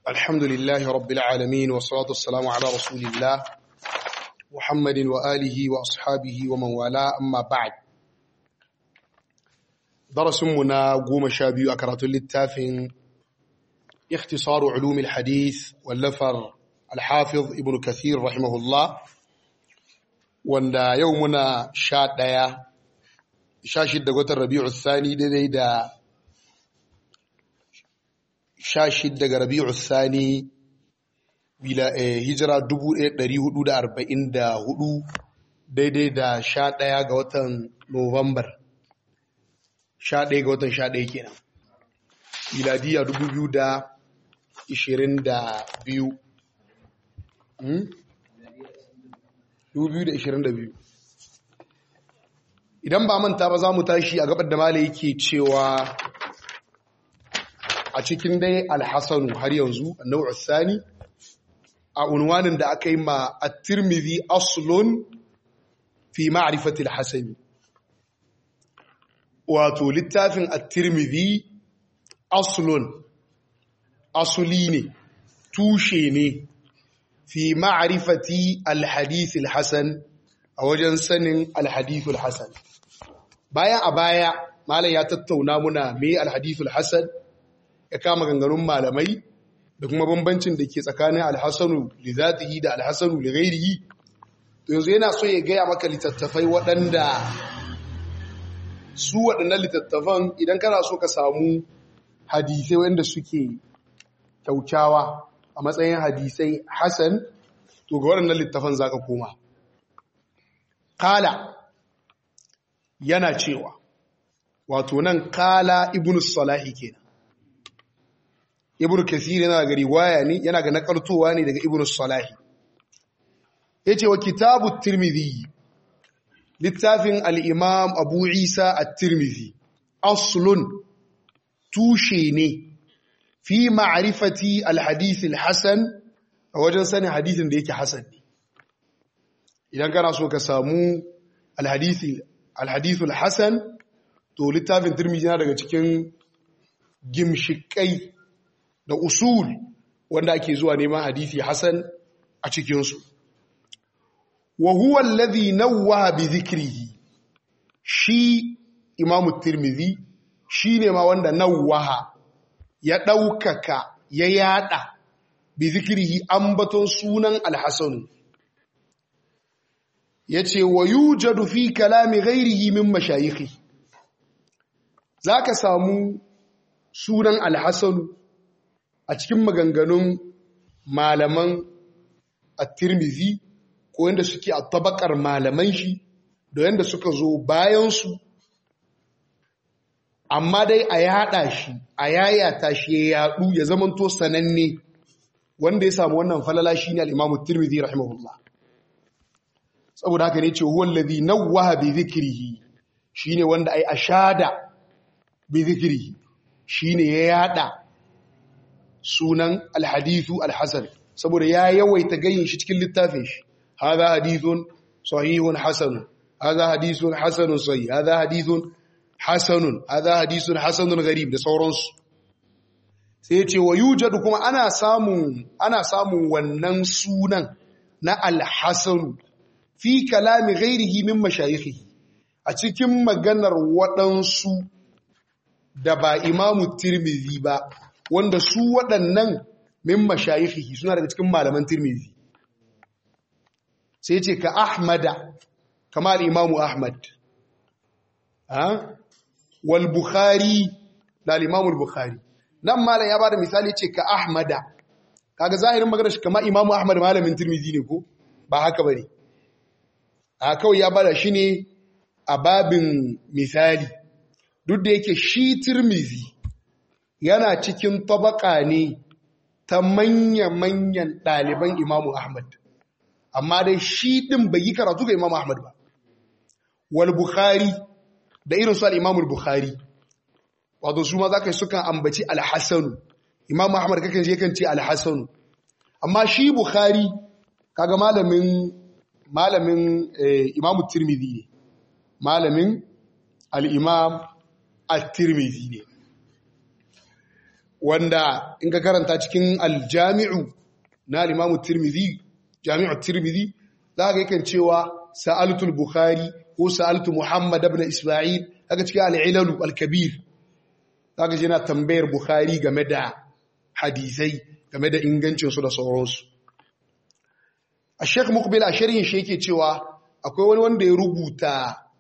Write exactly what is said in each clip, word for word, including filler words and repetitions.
الحمد لله رب العالمين والصلاة والسلام على رسول الله محمد وآله وأصحابه ومن والاه أما بعد درس منا قوم شابي أكرة للتافن اختصار علوم الحديث واللفر الحافظ ابن كثير رحمه الله وأن يومنا شاد ديا شاشد دقوة الربيع الثاني دي دا shashid daga Rabi'u Thani bila eh, hijira dubu ɗaya da ɗari hudu da arba'in da hudu daidai da sha ɗaya ga watan Nuwambar sha ɗaya ga watan sha ɗaya kenan miladiya dubu biyu da ishirin da biyu hmm? dubu biyu da ishirin da biyu idan ba manta ba za mu tashi a gabar da malai yake cewa a cikin dai alhassanu har yanzu nau'u sani a unwanin da aka yi ma at-tirmidhi aslun fi ma'rifati al-hasani wato littafin at-tirmidhi aslun asuli ne tushe ne fi ma'rifati al-hadith al-hasan a wajen sanin al-hadith al-hasan bayan a baya malam ya tattauna muna me al-hadith al-hasan ya kama ganganun malamai da kuma bambancin da ke tsakanin alhassanu li zatihi da alhassanu li ghairihi to yanzu yana so ya gaya maka littattafai waɗanda su waɗannan littattafan idan kana so ka samu hadisai wanda suke kyaukyawa a matsayin hadisai hasan to ga waɗannan littattafan zaka koma kala yana cewa wato nan kala ibnu salahi kenan ibnu kathir yana ga riwaya ne yana ga nakaltowa ne daga ibnu salahi yace wa kitabu tirmidhi littafin al-imam abu isa at-tirmidhi aslun tushe ne fi ma'rifati al-hadith al-hasan a wajen sanin hadisin da yake hasan ne idan kana so ka samu al-hadith al-hadith al-hasan to littafin tirmidhi yana daga cikin gimshikai da usul wanda ake zuwa neman hadisi hasan a cikinsu. Wa huwa alladhi nawwaha bi dhikrihi shi Imam Tirmidhi shine ma wanda nawwaha ya daukaka ya yada bi dhikrihi ambaton sunan al-Hasan yace wa yujadu fi kalami ghairihi min mashayikhi zaka samu sunan al-Hasan a cikin maganganun malaman at-Tirmidhi ko yanda suke a tabakar malaman shi da yanda suka zo bayan su amma dai a yada shi a yayata shi ya yadu ya zamanto sananne wanda ya samu wannan falala shine al-Imam at-Tirmidhi rahimahullah saboda haka ne ce huwa alladhi nawwaha bi dhikrihi shine wanda ai ashada bi dhikrihi shine ya yada sunan alhadithu alhasan saboda ya yawaita gayin shi cikin littafin shi hadha hadithun sahihun hasan hadha hadithun hasanun sahih hadha hadithun hasanun hadha hadithun hasanun gharib da sauransu sai ce wa yujadu kuma ana samun ana samun wannan sunan na alhasan fi kalami ghairihi min mashayikhi a cikin maganar waɗansu da ba imamu tirmidhi ba wanda su waɗannan min mashayikhi suna daga cikin malaman Tirmidhi sai ce ka Ahmada kamar Imam Ahmad ha wal Bukhari da Imam al-Bukhari nan malam ya bada misali ce ka Ahmada kaga zahirin magana shi kamar Imam Ahmad malamin Tirmidhi ne ko ba haka bane a kawai ya bada shi ne a babin misali duk da yake shi Tirmidhi yana cikin tabaka ne ta manya-manyan ɗaliban Imamu Ahmad, amma dai shi ɗin bai yi karatu ga Imamu Ahmad ba. Wal Bukhari da irin su al'Imamul Bukhari, wato su ma za ka yi sukan ambaci Al-Hassanu, Imamu Ahmad kakan je kan ce Al-Hassanu, amma shi Bukhari kaga malamin malamin Imamu Tirmidhi ne, malamin al'Imam At-Tirmidhi ne. wanda in ka karanta cikin aljami'u na al-Imam Tirmidhi jami'u Tirmidhi za ka yakan cewa sa'altu al-Bukhari ko sa'altu Muhammad ibn Isma'il haka cikin al-Ilal al-Kabir za ka je na tambayar Bukhari game da hadisai game da ingancin su da sauransu. A Sheikh Muqbil a sharhin shi yake cewa akwai wani wanda ya rubuta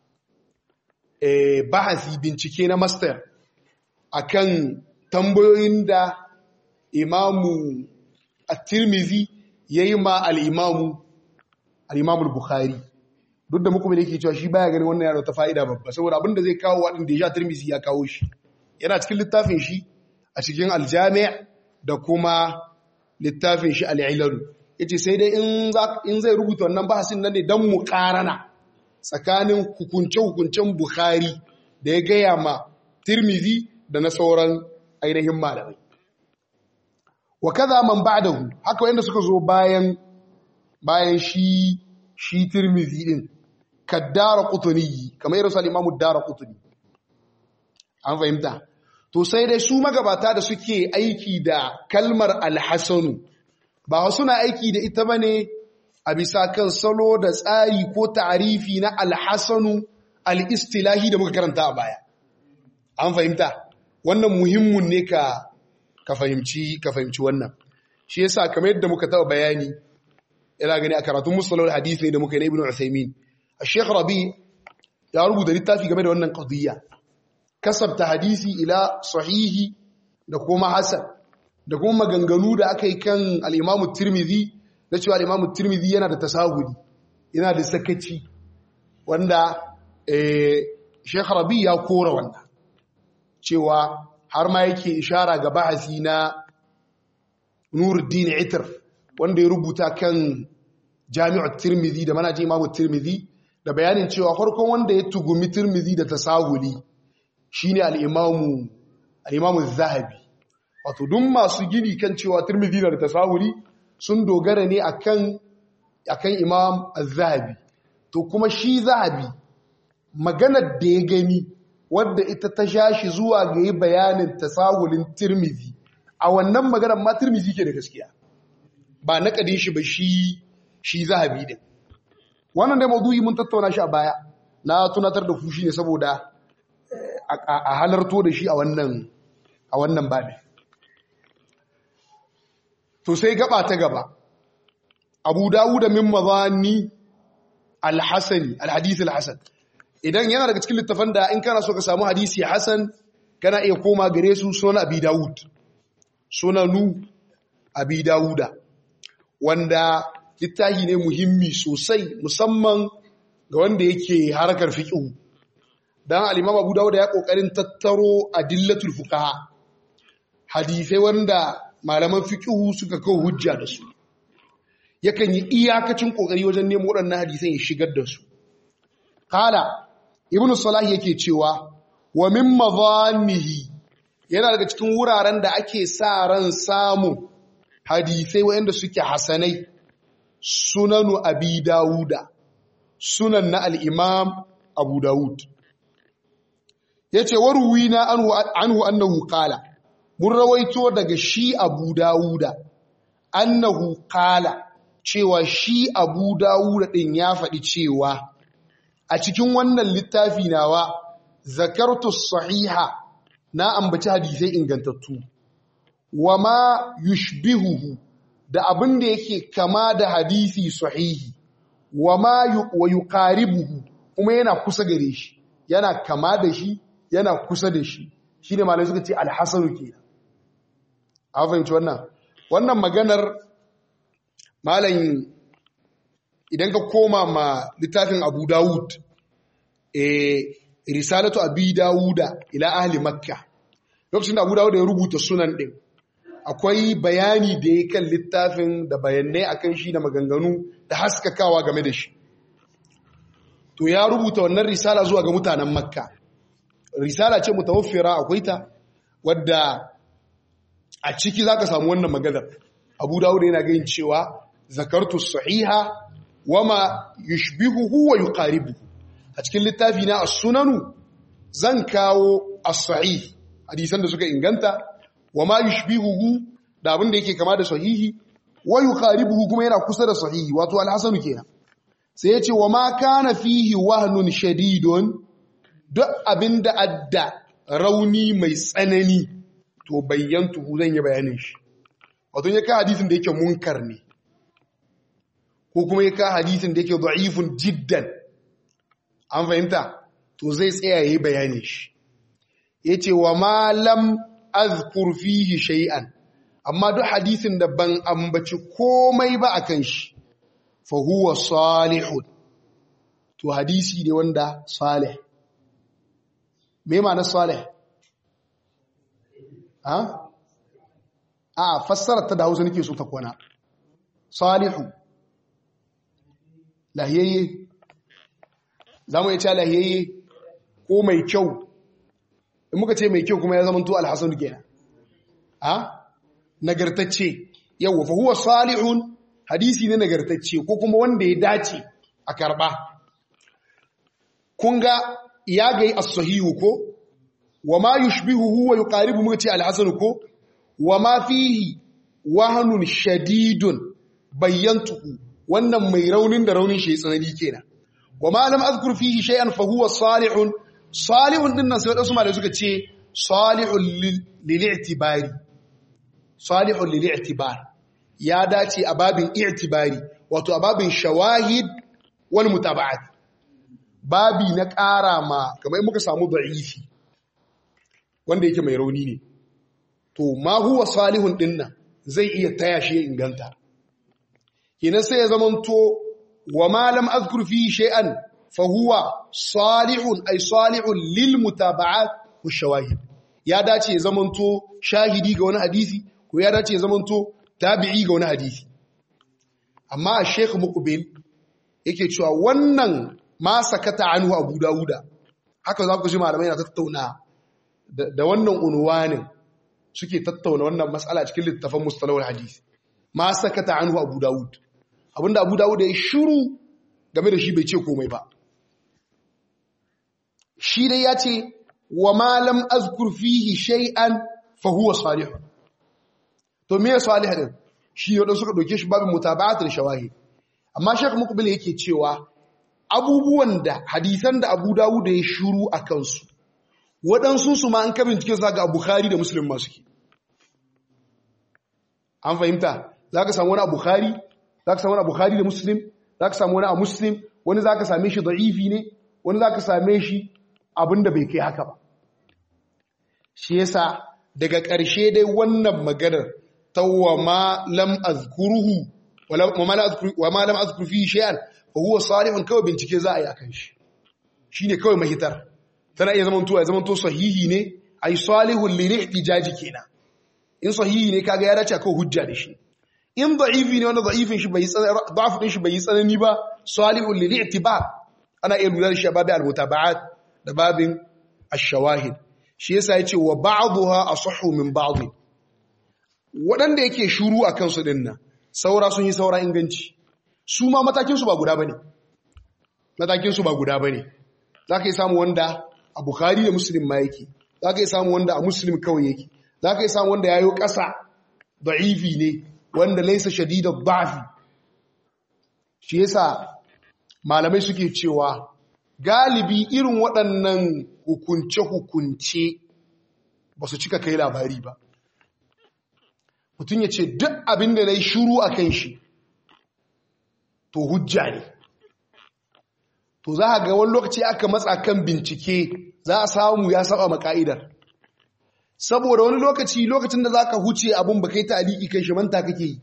eh bahasi bincike na master akan tambayoyin da Imamu At-Tirmidhi yayi ma al-Imamu al-Imamu al-Bukhari, duk da Muqbil yake cewa shi baya ganin wannan yana da fa'ida babba saboda abinda zai kawo wadanda ya Tirmidhi ya kawo shi yana cikin littafin shi a cikin al-Jami' da kuma littafin shi al-Ilal. Yace sai dai in zai rubuta wannan bahasin nan ne dan muqarana tsakanin hukunce-hukuncen Bukhari da ya gaya ma Tirmidhi da na sauran ainihin malamai. Wa kaza man ba'dahu, haka wanda suka zo bayan bayan shi shi Tirmidhi din kaddara-Qutni, kamar irin Imam ad-Daraqutni. An fahimta? To sai dai su magabata da suke aiki da kalmar al-Hasanu ba suna aiki da ita bane a bisa kan salo da tsari ko ta'arifi na al-Hasanu al-istilahi da muka karanta a baya. An fahimta? Wannan muhimmin ne ka ka fahimci ka fahimci wannan. Shi yasa kamar yadda muka taɓa bayani ina gani a karatun mustalahul hadith ne da muka yi na Ibn Uthaymeen. Sheikh Rabi ya rubuta littafi game da wannan qadiyya. Kasabta hadisi ila sahihi da kuma hasan da kuma maganganu da aka yi kan al-Imam Tirmidhi da cewa al-Imam Tirmidhi yana da tasahuli, yana da sakaci wanda eh Sheikh Rabi ya kora wannan cewa har ma yake ishara ga bahasi na Nuruddin Itr wanda ya rubuta kan Jami'ut Tirmidhi da manhajin Imam Tirmidhi da bayanin cewa farkon wanda ya tugumi Tirmidhi da tasahuli shine al-Imam al-Imam Az-Zahabi. Wato duk masu gini kan cewa Tirmidhi na da tasahuli sun dogara ne akan akan Imam Az-Zahabi. To kuma shi Zahabi maganar da ya gani wadda ita ta shashi zuwa ga yi bayanin tasahulin Tirmidhi, a wannan maganar ma Tirmidhi ke da gaskiya ba na kadin shi ba shi shi Zahabi din. Wannan dai maudu'i mun tattauna shi a baya, na tunatar da ku shi ne saboda a halarto da shi a wannan a wannan babi. To sai gaba ta gaba, Abu Dawud min mazani al-Hasani al-hadith al-Hasan. Idan yana daga cikin littafan da in kana so ka samu hadisi Hasan kana iya koma gare su sunan Abi Dawud, sunanu Abi Dawuda, wanda littafi ne muhimmi sosai musamman ga wanda yake harkar fiqh. Dan al-Imam Abu Dawud ya kokarin tattaro adillatul fuqaha, hadisai wanda malaman fiqh suka kawo hujja da su. Yakan yi iyakacin kokari wajen nemo waɗannan hadisan ya shigar da su. Qala Ibn Salah yake cewa wa min madhannihi, yana daga cikin wuraren da ake sa ran samu hadisai wanda suke hasanai, sunanu Abi Dawuda, sunan na al-Imam Abu Dawud. Yace waruwina anhu anhu annahu qala, mun rawaito daga shi Abu Dawuda annahu qala, cewa shi Abu Dawuda din ya faɗi cewa a cikin wannan littafi nawa zakartu sahiha, na ambaci hadisai ingantattu, wa ma yushbihuhu, da abin da yake kama da hadisi sahihi, wa ma wa yuqaribuhu, kuma yana kusa gare shi, yana kama da shi, yana kusa da shi. Shine malai suka ce al-hasanu kenan. A fahimci wannan wannan maganar malam, idan ka koma ma littafin Abu Dawud, eh risalatu Abi Dawuda ila ahli Makka, lokacin da Abu Dawud ya rubuta sunan din, akwai bayani da ya kan littafin da bayanai akan shi da maganganu da haskakawa game da shi. To ya rubuta wannan risala zuwa ga mutanen Makka. Risala ce mutawaffira, akwai ta wadda a ciki zaka samu wannan maganar. Abu Dawud yana ganin cewa zakartu sahiha wama yushbihuhu wa yuqaribuhu. A cikin littafi na as-sunanu zan kawo as-sahih, hadisan da suka inganta, wa ma yushbihuhu da abin da yake kama da sahihi wa yuqaribuhu kuma yana kusa da sahihi wato al-hasan kenan sai ya ce wa ma kana fihi wahnun shadidun duk abin da adda rauni mai tsanani to bayyantuhu zan yi bayanin shi wato ya ka hadisin da yake munkar ne ko kuma ya ka hadisin da yake da'ifun jiddan an fahimta to zai tsaya yayi bayanin shi yace wa ma lam azkur fihi shay'an amma duk hadisin da ban ambaci komai ba akan shi fa huwa salihun to hadisi ne wanda salih me ma'ana salih ha a fassara ta da Hausa nake so ta kwana salihu lahiyayye zamu iya cewa lahiyayye ko mai kyau in muka ce mai kyau kuma ya zama to alhasan kenan ha nagartacce yawa fa huwa salihun hadisi ne nagartacce ko kuma wanda ya dace a karba kun ga ya gai as-sahihu ko wama yushbihuhu wa yuqaribu muka ce al-hasan ko wama fihi wahanun shadidun bayyantuhu wannan mai raunin da raunin shi tsanani kenan wama lam azkur fihi shay'an fa huwa salihun salihun dinnan sai wadansu malai suka ce salihun lil-i'tibari salihun lil-i'tibar ya dace a babin i'tibari wato a babin shawahid wal mutaba'at babi na ƙara ma kamar muka samu da'ifi wanda yake mai rauni ne to ma huwa salihun dinnan zai iya taya shi inganta kenan sai ya zamanto wa ma lam azkur fihi shay'an fa huwa salihun ay salihun lil mutaba'at wa shawahid ya dace ya zamanto shahidi ga wani hadisi ko ya dace ya zamanto tabi'i ga wani hadisi amma Sheikh Muqbil yake cewa wannan ma sakata anhu Abu Dawuda haka za ku ji malamai na tattauna da wannan unwanin suke tattauna wannan mas'ala cikin littafin mustalahul hadisi ma sakata anhu Abu Dawud abinda Abu Dawud ya shiru game da shi bai ce komai ba shi dai ya ce wa ma lam azkur fihi shay'an fa huwa salih to me salih din shi yau suka doke shi babin mutaba'at da shawahid amma Sheikh Muqbil yake cewa abubuwan da hadisan da Abu Dawud ya shiru akan su waɗansu su ma an ka bincike za ga Bukhari da Muslim ma suke an fahimta za ka samu wani a Bukhari za ka samu wani a Bukhari da Muslim za ka samu wani a Muslim wani za ka same shi da'ifi ne wani za ka same shi abinda bai kai haka ba shi yasa daga ƙarshe dai wannan maganar tawwa ma lam azkuruhu wa ma lam azkuru wa ma lam azkuru fi shay'an fa huwa salihun kawai bincike za a yi akan shi shine kawai mahitar tana iya zaman tuwa ya zaman to sahihi ne ai salihul lil ihtijaji kenan in sahihi ne kaga ya dace akan hujja da shi in da'ifi ne wanda da'ifin shi bai tsanani da'af din shi bai tsanani ba salihul lil i'tibar ana iya lura da shi babu al-mutaba'at da babin ash-shawahid shi yasa yace wa ba'dha asahhu min ba'd wadanda yake shuru akan su dinnan saura sun yi saura inganci su ma matakin su ba guda bane matakin su ba guda bane zaka yi samu wanda a Bukhari da Muslim ma yake zaka yi samu wanda a Muslim kawai yake zaka yi samu wanda yayo ƙasa da'ifi ne wanda laysa shadidud da'fi shi yasa malamai suke cewa galibi irin waɗannan hukunce-hukunce ba su cika kai labari ba mutum ya ce duk abin da na yi shuru a kan shi to hujja ne to za a ga wani lokaci aka matsa kan bincike za a samu ya saba maka'idar saboda wani lokaci lokacin da za ka huce abin ba kai ta aliki kai shi manta kake yi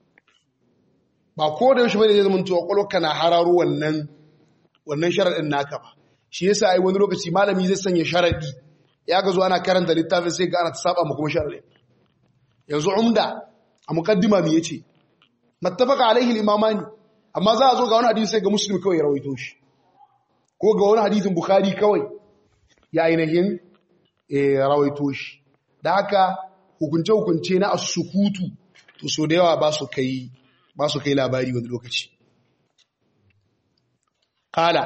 ba ko da yaushe bane zai zama tuwa kwalwarka na hararo wannan wannan sharaɗin naka ba shi yasa ai wani lokaci malami zai sanya sharaɗi ya ga zo ana karanta littafin sai ga ana ta saba mu kuma sharaɗi yanzu umda a muqaddima me yace mattafaqa alaihi al-imamani amma za a zo ga wani hadisi sai ga muslim kawai ya rawaito shi ko ga wani hadisin bukhari kawai ya ainihin eh rawaito shi da haka hukunce hukunce na as-sukutu to so da yawa ba su kai ba su kai labari wani lokaci qala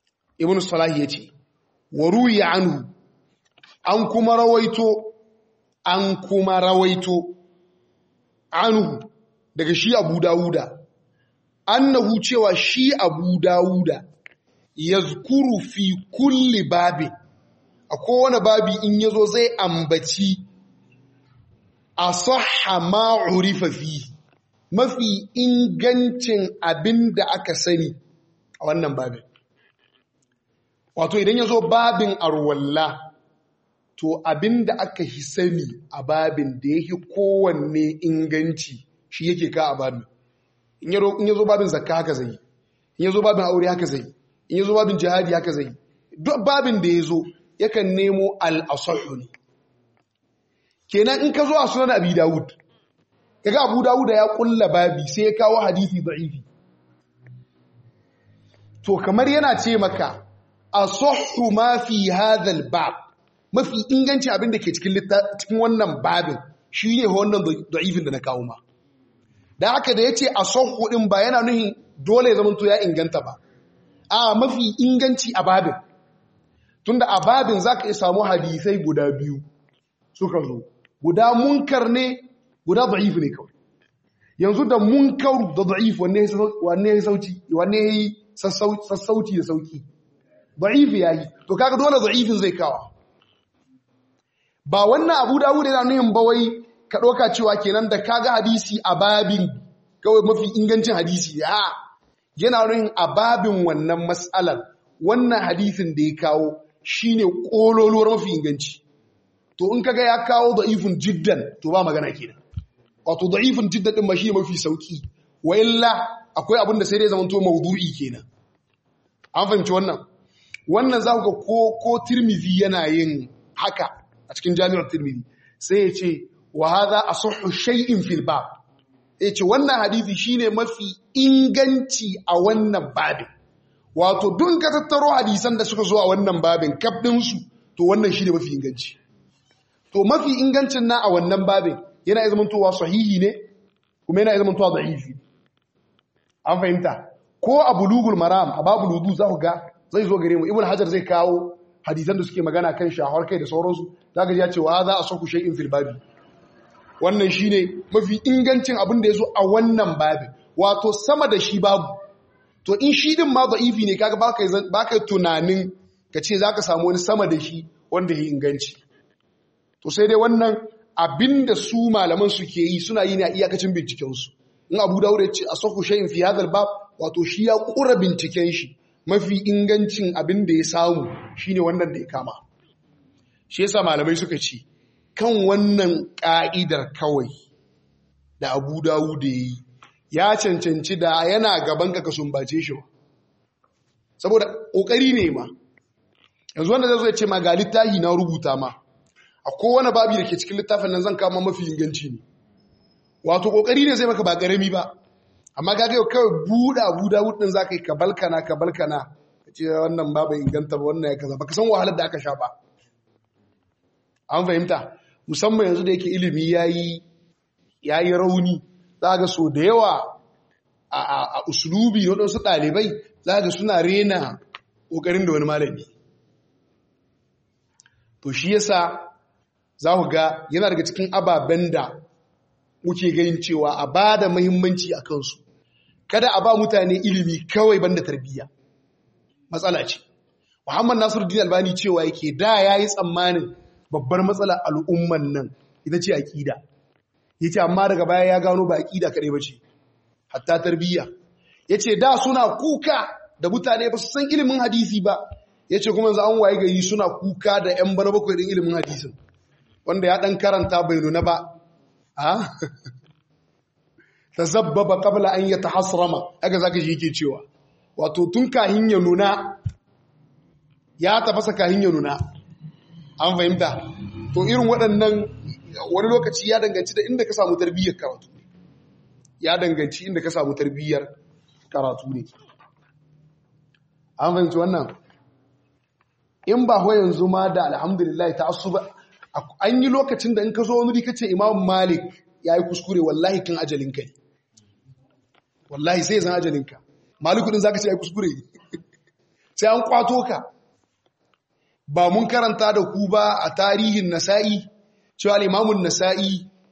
ibn salah yace wa ruwiya anhu an kuma rawaito an kuma rawaito anhu daga shi Abu Dawuda annahu cewa shi Abu Dawuda yazkuru fi kulli babi a kowane babi in yazo zai ambaci asahha ma urifa fi mafi ingancin abin da aka sani a wannan babin. Wato idan yazo babin arwalla to abin da aka hi sani a babin da yake kowanne inganci shi yake ka a babin. In yazo babin zakka haka zai, in yazo babin aure haka zai, in yazo babin jihadi haka zai. Duk babin da yazo yakan nemo al-asahhu ne. Kenan in ka zo a sunan Abi Dawud, kaga Abu Dawud ya kulla babi sai ya kawo hadisi da'ifi. To kamar yana ce maka asahhu ma fi hadha al-bab, mafi inganci abin da ke cikin cikin wannan babin shine wannan da'ifin da na kawo ma. Da haka da yace asahhu din ba yana nuhin dole ya zamanto ya inganta ba. A mafi inganci a babin. Tunda a babin zaka iya samu hadisai guda biyu suka zo. Guda munkar ne, guda da'if ne kawai. Yanzu da munkar da da'if wanne ya sauci, wanne ya yi sassauci da sauki. Da'if ya yi, to kaga dole da'ifin zai kawo. Ba wannan Abu Dawud yana nuhin bawai ka ɗauka cewa kenan da kaga hadisi a babin kawai mafi ingancin hadisi. Ya, yana nuhin a babin wannan mas'alar, wannan hadisin da ya kawo shine ƙololuwar mafi inganci. To in kaga ya kawo da'ifun jiddan to ba magana kenan. Wato da'ifun jiddan din ba shi mafi sauki. Wa illa akwai abin da sai dai zaman to mawdu'i kenan. An fahimci wannan. Wannan za ku ga ko ko Tirmidhi yana yin haka a cikin Jami'ar Tirmidhi. Sai ya ce wa hadha asahhu shay'in fil bab. Ya ce wannan hadisi shine mafi inganci a wannan babin. Wato dun ka tattaro hadisan da suka zo a wannan babin kaf din su to wannan shine mafi inganci. To mafi ingancin na a wannan babin yana zamantowa sahihi ne kuma yana zamantowa da'ifi. An fahimta? Ko a bulugul maram a babu wudu za ku ga zai zo gare mu Ibn Hajar zai kawo hadisan da suke magana kan shahar kai da sauransu zaka ji ya ce wa za a saku shay'in fil babi. Wannan shine mafi ingancin abin da yazo a wannan babin. Wato sama da shi babu. To in shi din ma da'ifi ne kaga baka baka tunanin kace zaka samu wani sama da shi wanda ya inganci. To sai dai wannan abin da su malaman suke yi suna yi ne a iyakacin bincikensu. In Abu Dawud ya ce a saku shay'in fi hadal bab wato shi ya kura binciken shi mafi ingancin abin da ya samu shine wannan da ya kama. Shi yasa malamai suka ce kan wannan ka'idar kawai da Abu Dawud ya yi ya cancanci da yana gaban ka ka sumbace shi. Saboda kokari ne ma. Yanzu wanda zai zo ya ce ma ga littafi na rubuta ma a kowane babi da ke cikin littafin nan zan kama mafi inganci ne. Wato kokari ne zai maka ba karami ba. Amma ga yau kawai buɗe Abu Dawud din zaka yi kabalkana kabalkana kace wannan babu inganta ba wannan ya kaza baka san wahalar da aka sha ba. An fahimta musamman yanzu da yake ilimi yayi yayi rauni zaka so da yawa a a uslubi na wasu dalibai zaka suna rena kokarin da wani malami. To shi yasa za ku ga yana daga cikin ababen da muke ganin cewa a ba da muhimmanci a kansu. Kada a ba mutane ilimi kawai banda tarbiyya. Matsala ce. Muhammad Nasiruddin Albani cewa yake da ya yi tsammanin babbar matsalar al'umman nan ita ce aƙida. Ya ce amma daga baya ya gano ba aƙida kaɗai ba ce, hatta tarbiyya. Ya ce da suna kuka da mutane ba su san ilimin hadisi ba. Ya ce kuma yanzu an waye gari suna kuka da ‘yan bana bakwai ɗin ilimin hadisin. Wanda ya ɗan karanta bai nuna ba, ha? Ta zabbaba ƙabla an yi ta hasrama, aka zaka shi yake cewa, wato tun kahin ya nuna, ya tafasa kahin ya nuna, an fahimta. To irin waɗannan wani lokaci ya danganci da inda ka samu tarbiyyar karatu. Ya danganci inda ka samu tarbiyyar karatu ne. An fahimci wannan? In ba ho yanzu ma da alhamdulillah ta asuba an yi lokacin da in ka zo wani ka ce Imam Malik ya yi kuskure wallahi kan ajalinka ne. Wallahi sai zan ajalinka. Maliku din zaka ce ya yi kuskure sai an kwato ka. Ba mun karanta da ku ba a tarihin Nasa'i cewa al-Imam an-Nasa'i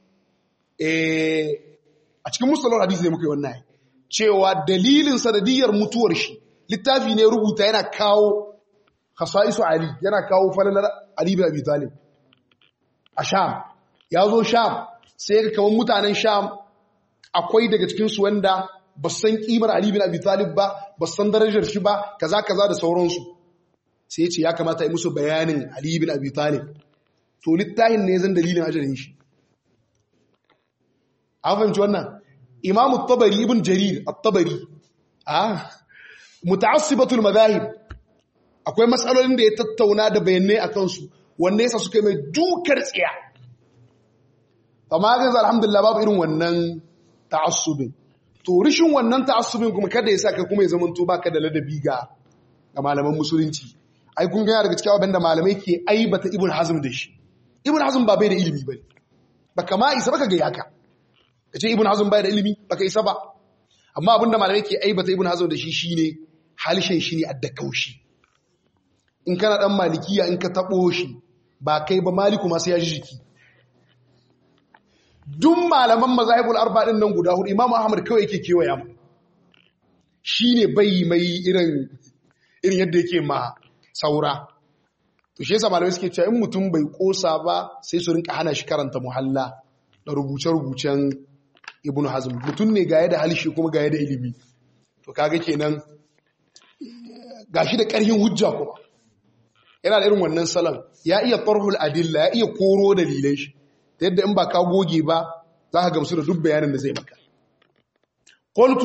eh a cikin mustalahul hadisi ne muke wannan cewa dalilin sanadiyar mutuwar shi littafi ne rubuta yana kawo khasaisu Ali yana kawo falalar Ali bin Abi Talib a Sham ya zo Sham sai ga kaman mutanen Sham akwai daga cikin su wanda ba san kimar Ali bin Abi Talib ba ba san darajar shi ba kaza kaza da sauransu sai ya ce ya kamata yi musu bayanin Ali bin Abi Talib to littafin ne zan dalilin ajalin shi an fahimci wannan Imam at-Tabari ibn Jarir at-Tabari ah muta'assibatul madahib akwai matsalolin da ya tattauna da bayanai akan su wanne yasa suka mai dukar tsiya amma ga alhamdulillah babu irin wannan ta'assubin to rishin wannan ta'assubin kuma kada ya saka kuma ya zamanto baka da ladabi ga ga malaman musulunci ai kun ga daga cikin abin da malamai ke aibata Ibn Hazm da shi Ibn Hazm ba bai da ilimi bane baka ma isa baka ga yaka kace Ibn Hazm bai da ilimi baka isa ba amma abinda malamai ke aibata Ibn Hazm da shi shine halishin shi ne adda kaushi in kana dan malikiya in ka tabo shi ba kai ba maliku ma sai ya ji jiki duk malaman mazahibul arba din nan guda hudu Imam Ahmad kawai yake kewaya mu shine bai mai irin irin yadda yake ma saura to shi yasa malamai suke cewa in mutum bai kosa ba sai su rinka hana shi karanta muhalla da rubuce-rubucen Ibn Hazm mutum ne ga yadda halishi kuma ga yadda ilimi to kaga kenan gashi da ƙarhin hujja kuma yana da irin wannan salon ya iya tarhul adilla ya iya koro dalilan shi ta yadda in ba ka goge ba za ka gamsu da duk bayanin da zai maka qultu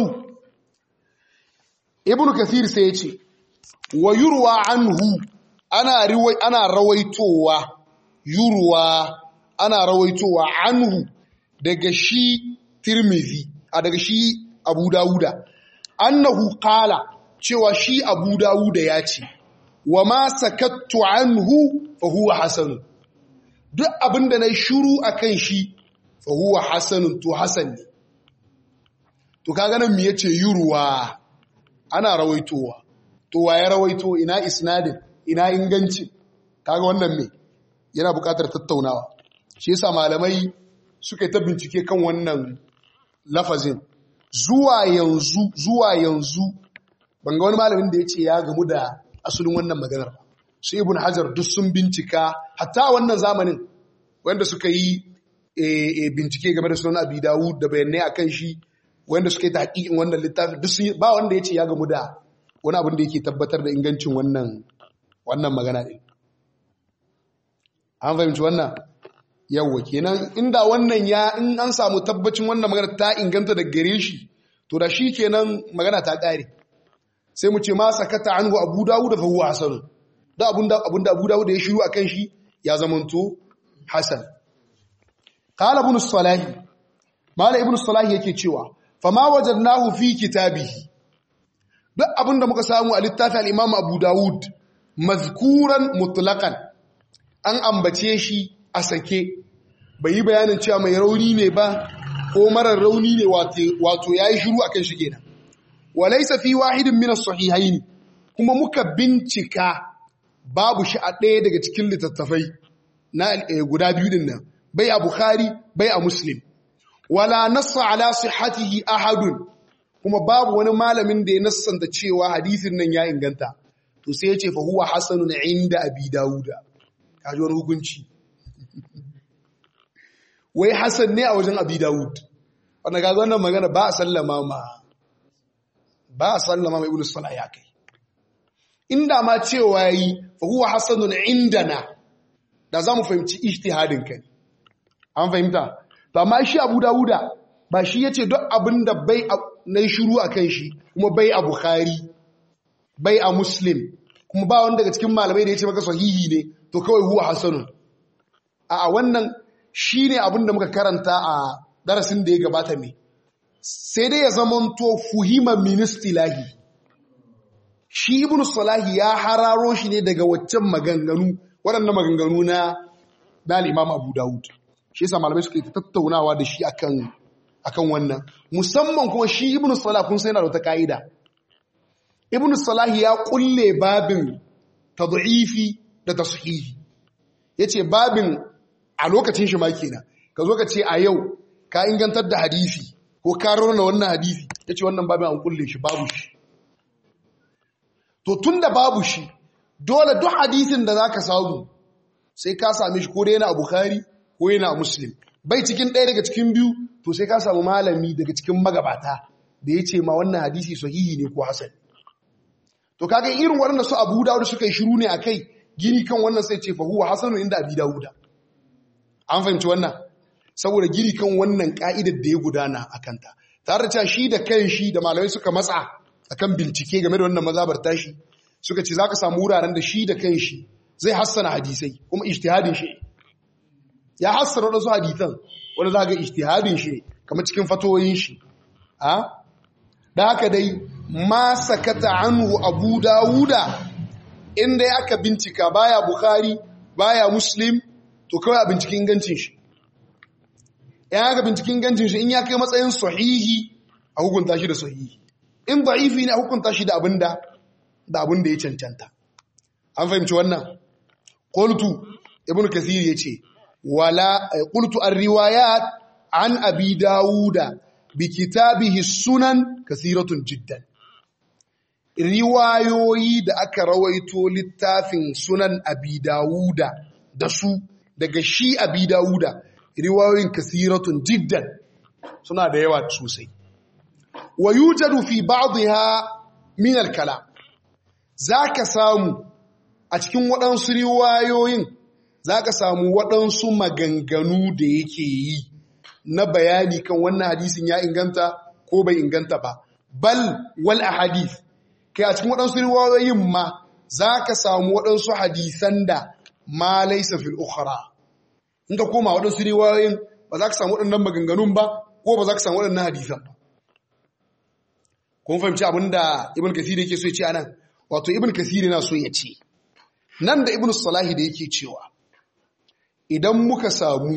Ibn Kathir sai ya ce wa yurwa anhu ana riwai ana rawaitowa yurwa ana rawaitowa anhu daga shi Tirmidhi a daga shi Abu Dawuda annahu qala cewa shi Abu Dawuda ya ce wa ma sakattu anhu fa huwa hasan duk abinda nayi shiru akan shi fa huwa hasan to hasan ne to kaga nan me yace yurwa ana rawaitowa to waye rawaito ina isnadin ina inganci kaga wannan me yana buƙatar tattaunawa shi yasa malamai suka ta bincike kan wannan lafazin zuwa yanzu zuwa yanzu ban ga wani malamin da yace ya gamu da asulin wannan maganar su Ibn Hajar duk sun bincika hatta wannan zamanin wanda suka yi bincike game da sunan Abi Dawud da bayanai akan shi wanda suka yi tahqiqin wannan littafin duk sun ba wanda yace ya gamu da wani abin da yake tabbatar da ingancin wannan wannan magana din an fahimci wannan yawwa kenan inda wannan ya in an samu tabbacin wannan magana ta inganta da gare shi to da shi kenan magana ta kare sai mu ce ma sakata anhu Abu Dawud fa huwa hasan da abunda abunda Abu Dawud ya shiru akan shi ya zamanto hasan qala ibn Salah mala ibn Salah yake cewa fama wajadnahu fi kitabihi duk abinda muka samu a littafin al-Imam Abu Dawud mazkuran mutlaqan an ambace shi a sake bai yi bayanin cewa mai rauni ne ba ko marar rauni ne wato ya yi shiru a kan shi kenan walaisa fi wahidin min as-sahihayn kuma muka bincika babu shi a ɗaya daga cikin littattafai na guda biyu din nan bai a Bukhari bai a Muslim wala nassa ala sihhatihi ahadun kuma babu wani malamin da ya nassanta cewa hadisin nan ya inganta to sai ya ce fa huwa hasanun inda Abi Dawuda kaji wani hukunci wai hasan ne a wajen Abi Dawud wannan ga wannan magana ba a sallama ma ba a sallama mai Ibn Salah ya kai inda ma cewa yi fa huwa hasanun indana da zamu fahimci ijtihadin kai an fahimta to amma shi Abu Dawuda ba shi yace duk abinda bai na shiru akan shi kuma bai a Bukhari bai a Muslim kuma ba wanda daga cikin malamai da yace maka sahihi ne to kawai huwa hasanun a wannan shine abinda muka karanta a darasin da ya gabata ne sai dai ya zamanto fuhima min istilahi shi Ibn Salah ya hararo shi ne daga waccan maganganu waɗannan maganganu na dal Imam Abu Dawud shi yasa malamai suka yi tattaunawa da shi akan akan wannan musamman kuma shi Ibn Salah kun sai yana da wata kaida Ibn Salah ya kulle babin tad'ifi da tashihi yace babin a lokacin shi ma kenan ka zo ka ce a yau ka ingantar da hadisi ko ka rauna wannan hadisi yace wannan babin an kulle shi babu shi to tunda babu shi dole duk hadisin da zaka samu sai ka same shi ko dai yana a Bukhari ko yana a Muslim bai cikin ɗaya daga cikin biyu to sai ka samu malami daga cikin magabata da yace ma wannan hadisi sahihi ne ko hasan to kaga irin waɗanda su Abu Dawud suka yi shiru ne akai gini kan wannan sai ce fa huwa hasanun inda Abi Dawud an fahimci wannan saboda gini kan wannan ka'idar da ya gudana akan ta tare da cewa shi da kanshi da malamai suka matsa akan bincike game da wannan mazhabar tashi suka ce zaka samu wuraren da shi da kanshi zai hassana hadisai kuma ijtihadin shi ya hassana wadansu hadisan wanda za ga ijtihadin shi kamar cikin fatoyin shi a da haka dai ma sakata anhu Abu Dawuda inda aka bincika baya Bukhari baya Muslim to kawai a binciken ingancin shi ya aka binciken ingancin shi in ya kai matsayin sahihi a hukunta shi da sahihi in da'ifi ne a hukunta shi da abinda da abinda ya cancanta an fahimci wannan qultu ibnu kathir yace wala qultu ar-riwayat an abi dauda bi kitabihi sunan kathiratun jiddan riwayoyi da aka rawaito littafin sunan abi dauda da su daga shi abi dauda riwayoyin kathiratun jiddan suna da yawa sosai wa yujadu fi ba'dha min al-kalam zaka samu a cikin waɗansu riwayoyin zaka samu waɗansu maganganu da yake yi na bayani kan wannan hadisin ya inganta ko bai inganta ba bal wal ahadith kai a cikin waɗansu riwayoyin ma zaka samu waɗansu hadisan da ma laysa fil ukhra in ka koma waɗansu riwayoyin ba za ka samu waɗannan maganganun ba ko ba za ka samu waɗannan hadisan ba kun fahimci abinda ibn kathir yake so ya ce anan wato ibn kathir yana so ya ce nan da ibn salahi da yake cewa idan muka samu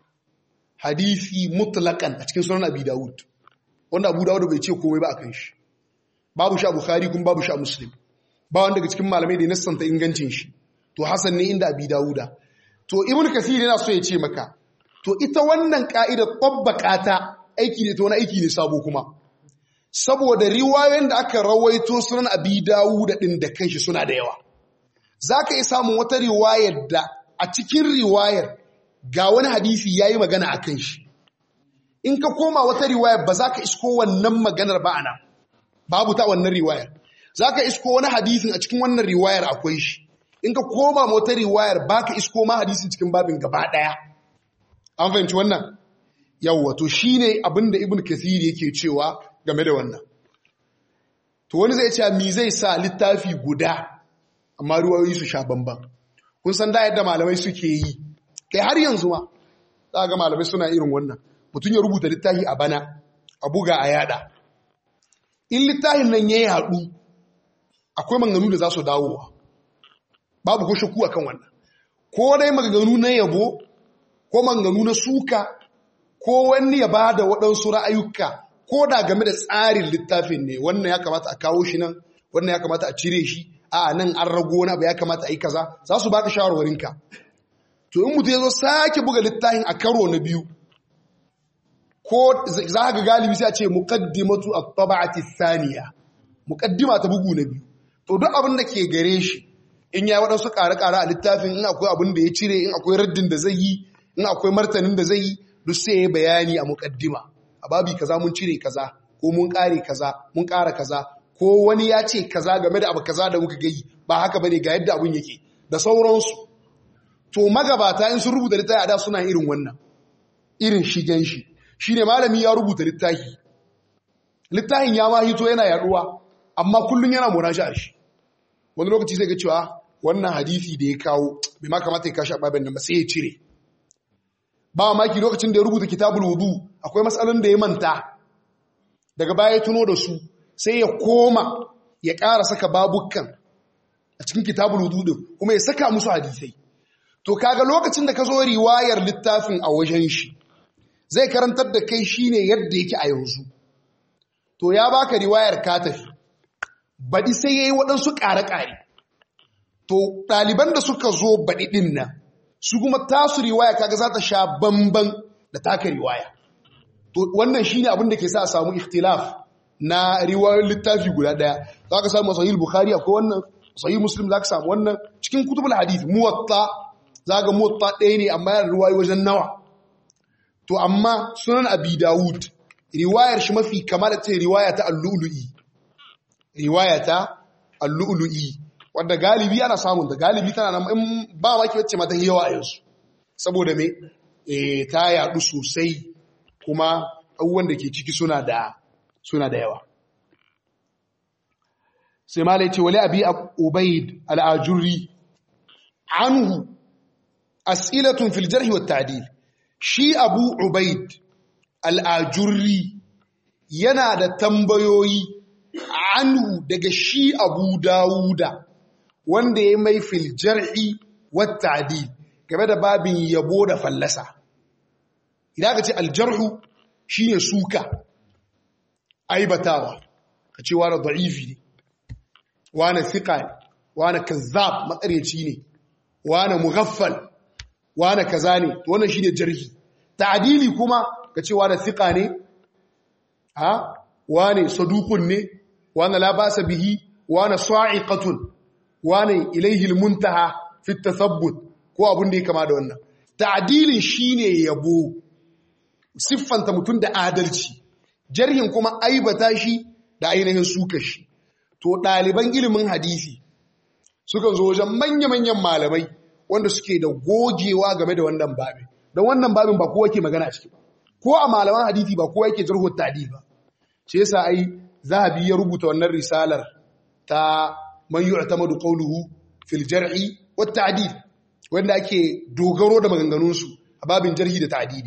hadisi mutlaqan a cikin sunan abi dawud wanda abu dawud bai ce komai ba akan shi babu shi a bukhari kuma babu shi a muslim ba wanda daga cikin malamai da ya nassanta ingancin shi to hasan ne inda abi dawuda to ibn kathir yana so ya ce maka to ita wannan ka'idar tabbaka ta aiki ne to wani aiki ne sabo kuma saboda riwayoyin da aka rawaito sunan abi dawud din da kanshi suna da yawa zaka iya samun wata riwayar da a cikin riwayar ga wani hadisi yayi magana akan shi in ka koma wata riwayar ba za ka isko wannan maganar ba ana babu ta wannan riwayar za ka isko wani hadisin a cikin wannan riwayar akwai shi in ka koma wata riwayar ba ka isko ma hadisin cikin babin gaba ɗaya an fahimci wannan yawwa to shi ne abinda ibn kathir yake cewa game da wannan to wani zai ce mi zai sa littafi guda amma riwayoyi su sha bamban kun san da yadda malamai suke yi kai har yanzu ma za ga malamai suna irin wannan mutum ya rubuta littafi a bana a buga a yada in littafin nan ya yi haɗu akwai maganganu da za su dawowa babu ko shakku akan wannan ko dai maganganu na yabo ko maganganu na suka ko wani ya ba da waɗansu ra'ayuka ko da game da tsarin littafin ne wannan ya kamata a kawo shi nan wannan ya kamata a cire shi a nan an rago wani abu ya kamata a yi kaza za su baka shawarwarinka to in mutum ya zo sake buga littafin a karo na biyu ko za ga galibi sai a ce muqaddimatu at-tab'ati ath-thaniya muqaddima ta bugu na biyu to duk abin da ke gare shi in ya waɗansu ƙare-ƙare a littafin in akwai abin da ya cire in akwai raddin da zai yi in akwai martanin da zai yi duk sai ya bayani a muƙaddima a babi kaza mun cire kaza ko mun ƙare kaza mun ƙara kaza ko wani ya ce kaza game da abu kaza da muka gayi ba haka bane ga yadda abun yake da sauransu to magabata in sun rubuta littafi a da suna irin wannan irin shigen shi shine malami ya rubuta littafi littafin ya ma hito yana yaduwa amma kullun yana muraja'a shi wani lokaci sai ga cewa wannan hadisi da ya kawo bai ma kamata ya kashi a babin nan ba sai ya cire ba maki lokacin da ya rubuta kitabul wudu akwai matsalolin da ya manta daga baya ya tuno da su sai ya koma ya ƙara saka babukan a cikin kitabul wudu din kuma ya saka musu hadisai to kaga lokacin da ka zo riwayar littafin a wajen shi zai karantar da kai shine yadda yake a yanzu to ya baka riwayar ka tafi baɗi sai yayi waɗansu ƙare-ƙare to ɗaliban da suka zo baɗi ɗin nan su kuma tasu riwaya kaga za ta sha bamban da taka riwaya. To wannan shine abin da ke sa a samu ikhtilaf na riwayoyin littafi guda daya. Za ka samu sahih Bukhari akwai wannan, sahih Muslim za ka samu wannan, cikin kutubul hadith muwatta za ga muwatta ɗaya ne amma yana riwayoyi wajen nawa. To amma sunan Abi Dawud riwayar shi mafi kama da ce riwaya ta al-lu'lu'i. Riwaya ta al-lu'lu'i wanda galibi ana samun da galibi tana nan in ba ma ki wacce mata yawa a yanzu. Saboda me eh ta yadu sosai kuma abubuwan da ke ciki suna da suna da yawa. Sai malai ce wali Abi Ubaid al-Ajurri anhu as'ilatun fil jarh wa ta'dil. Shi Abu Ubaid al-Ajurri yana da tambayoyi anhu daga shi Abu Dawuda wanda ya mai fil jarhi wa ta'dil game da babin yabo da fallasa. Idan ka ce al-jarhu shine suka aibatawa ka ce wani da'ifi ne, wani thiqa ne, wani kazzab makareci ne, wani mughaffal, wani kaza ne, to wannan shine jarhi. Ta'dili kuma ka ce wani thiqa ne, ha wani saduqun ne, wani la ba'sa bihi, wani sa'iqatun, wani ilayhi al-muntaha fi at-tathabbut ko abun da ya kama da wannan. Ta'dilin shine yabo, siffanta mutum da adalci, jarhin kuma aibata shi da ainihin suka shi. To ɗaliban ilimin hadisi sukan zo wajen manya-manyan malamai wanda suke da gogewa game da wannan babin. Don wannan babin ba kowa ke magana ciki ba. Ko a malaman hadisi ba kowa yake jarhu ta'dil ba. Shi yasa ai Zahabi ya rubuta wannan risalar ta man yu'tamadu qawluhu fil jar'i wat ta'dil wanda ake dogaro da maganganun su a babin jarhi da ta'dili.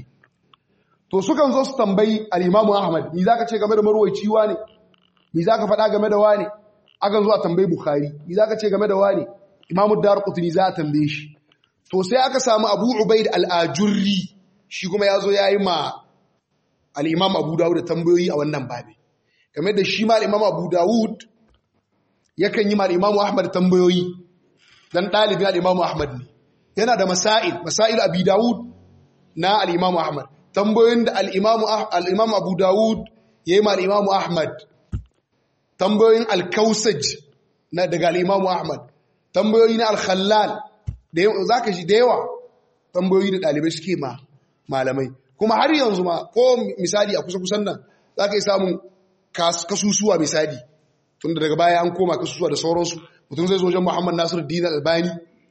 To sukan zo su tambayi al-Imam Ahmad, ni zaka ce game da marwayi wane? Ni zaka faɗa game da wane? Akan zo a tambayi Bukhari, ni zaka ce game da wane? Imam Ad-Darqutni za a tambaye shi. To sai aka samu Abu Ubaid al-Ajurri shi kuma yazo yayi ma al-Imam Abu Dawud da tambayoyi a wannan babi. Game da shi ma al-Imam Abu Dawud yakan yi ma al-Imam Ahmad tambayoyi dan dalibin al-Imam Ahmad ne. Yana da masail, masail Abi Dawud na al-Imam Ahmad. Tambayoyin da al-Imam Abu Dawud ya yi ma al-Imam Ahmad, tambayoyin al-Kausaj na daga al-Imam Ahmad, tambayoyi na al-Khallal, za ka shi da yawa tambayoyi da ɗalibai suke ma malamai. Kuma har yanzu ma, ko misali a kusa-kusan nan, za ka yi samun kasusuwa misali, tun da daga baya an koma kasusuwa da sauransu, mutum zai zo wajen Muhammad Nasiruddin Albani,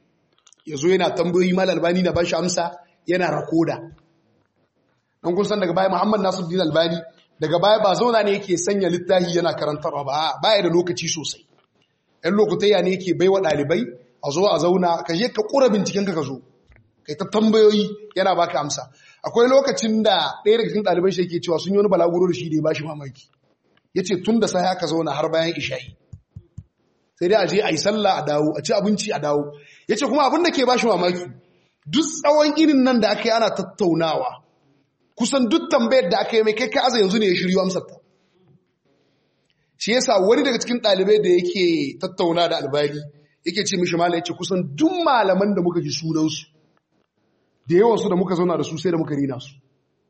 ya zo yana tambayoyi mal Albani na ba shi amsa yana rakoda. Don kun san daga baya Muhammad Nasiruddin Albani daga baya ba zauna ne yake sanya littafi yana karantarwa ba, baya da lokaci sosai. Ɗan lokutayya ne yake baiwa ɗalibai a zo a zauna, ka je ka ƙura bincikenka ka zo, kai ta tambayoyi yana baka amsa. Akwai lokacin da ɗaya daga cikin ɗaliban shi yake cewa sun yi wani balaguro da shi da ya bashi mamaki. Ya ce tun da sai aka zauna har bayan isha'i. Sai dai a je a yi sallah a dawo, a ci abinci a dawo. Ya ce kuma abin da ke bashi mamaki, duk tsawon irin nan da aka yi ana tattaunawa, kusan duk tambayar da aka yi mai kai ka aza yanzu ne ya shiryo amsarta. Shi yasa wani daga cikin ɗalibai da yake tattauna da Albani yake ce mishi malam, yace kusan duk malaman da muka ji sunansu da yawan su da muka zauna da su sai da muka rina su.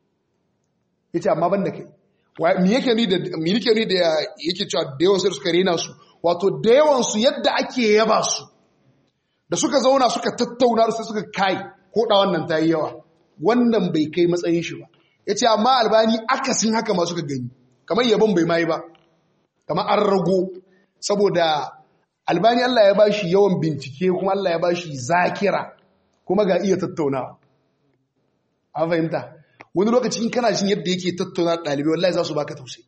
Yace amma ban da kai. Me yake ni da me yake ni da yake cewa da yawan su suka rina su, wato da yawan su yadda ake yaba su. Da suka zauna suka tattauna sai suka kai ko da wannan tayi yawa. Wannan bai kai matsayin shi ba. Ya ce amma Albani akasin haka ma suka gani, kamar yabon bai mai ba, kamar an rago, saboda Albani Allah ya bashi yawan bincike kuma Allah ya bashi zakira kuma ga iya tattaunawa. An fahimta? Wani lokaci in kana jin yadda yake tattauna ɗalibai wallahi za su baka tausayi.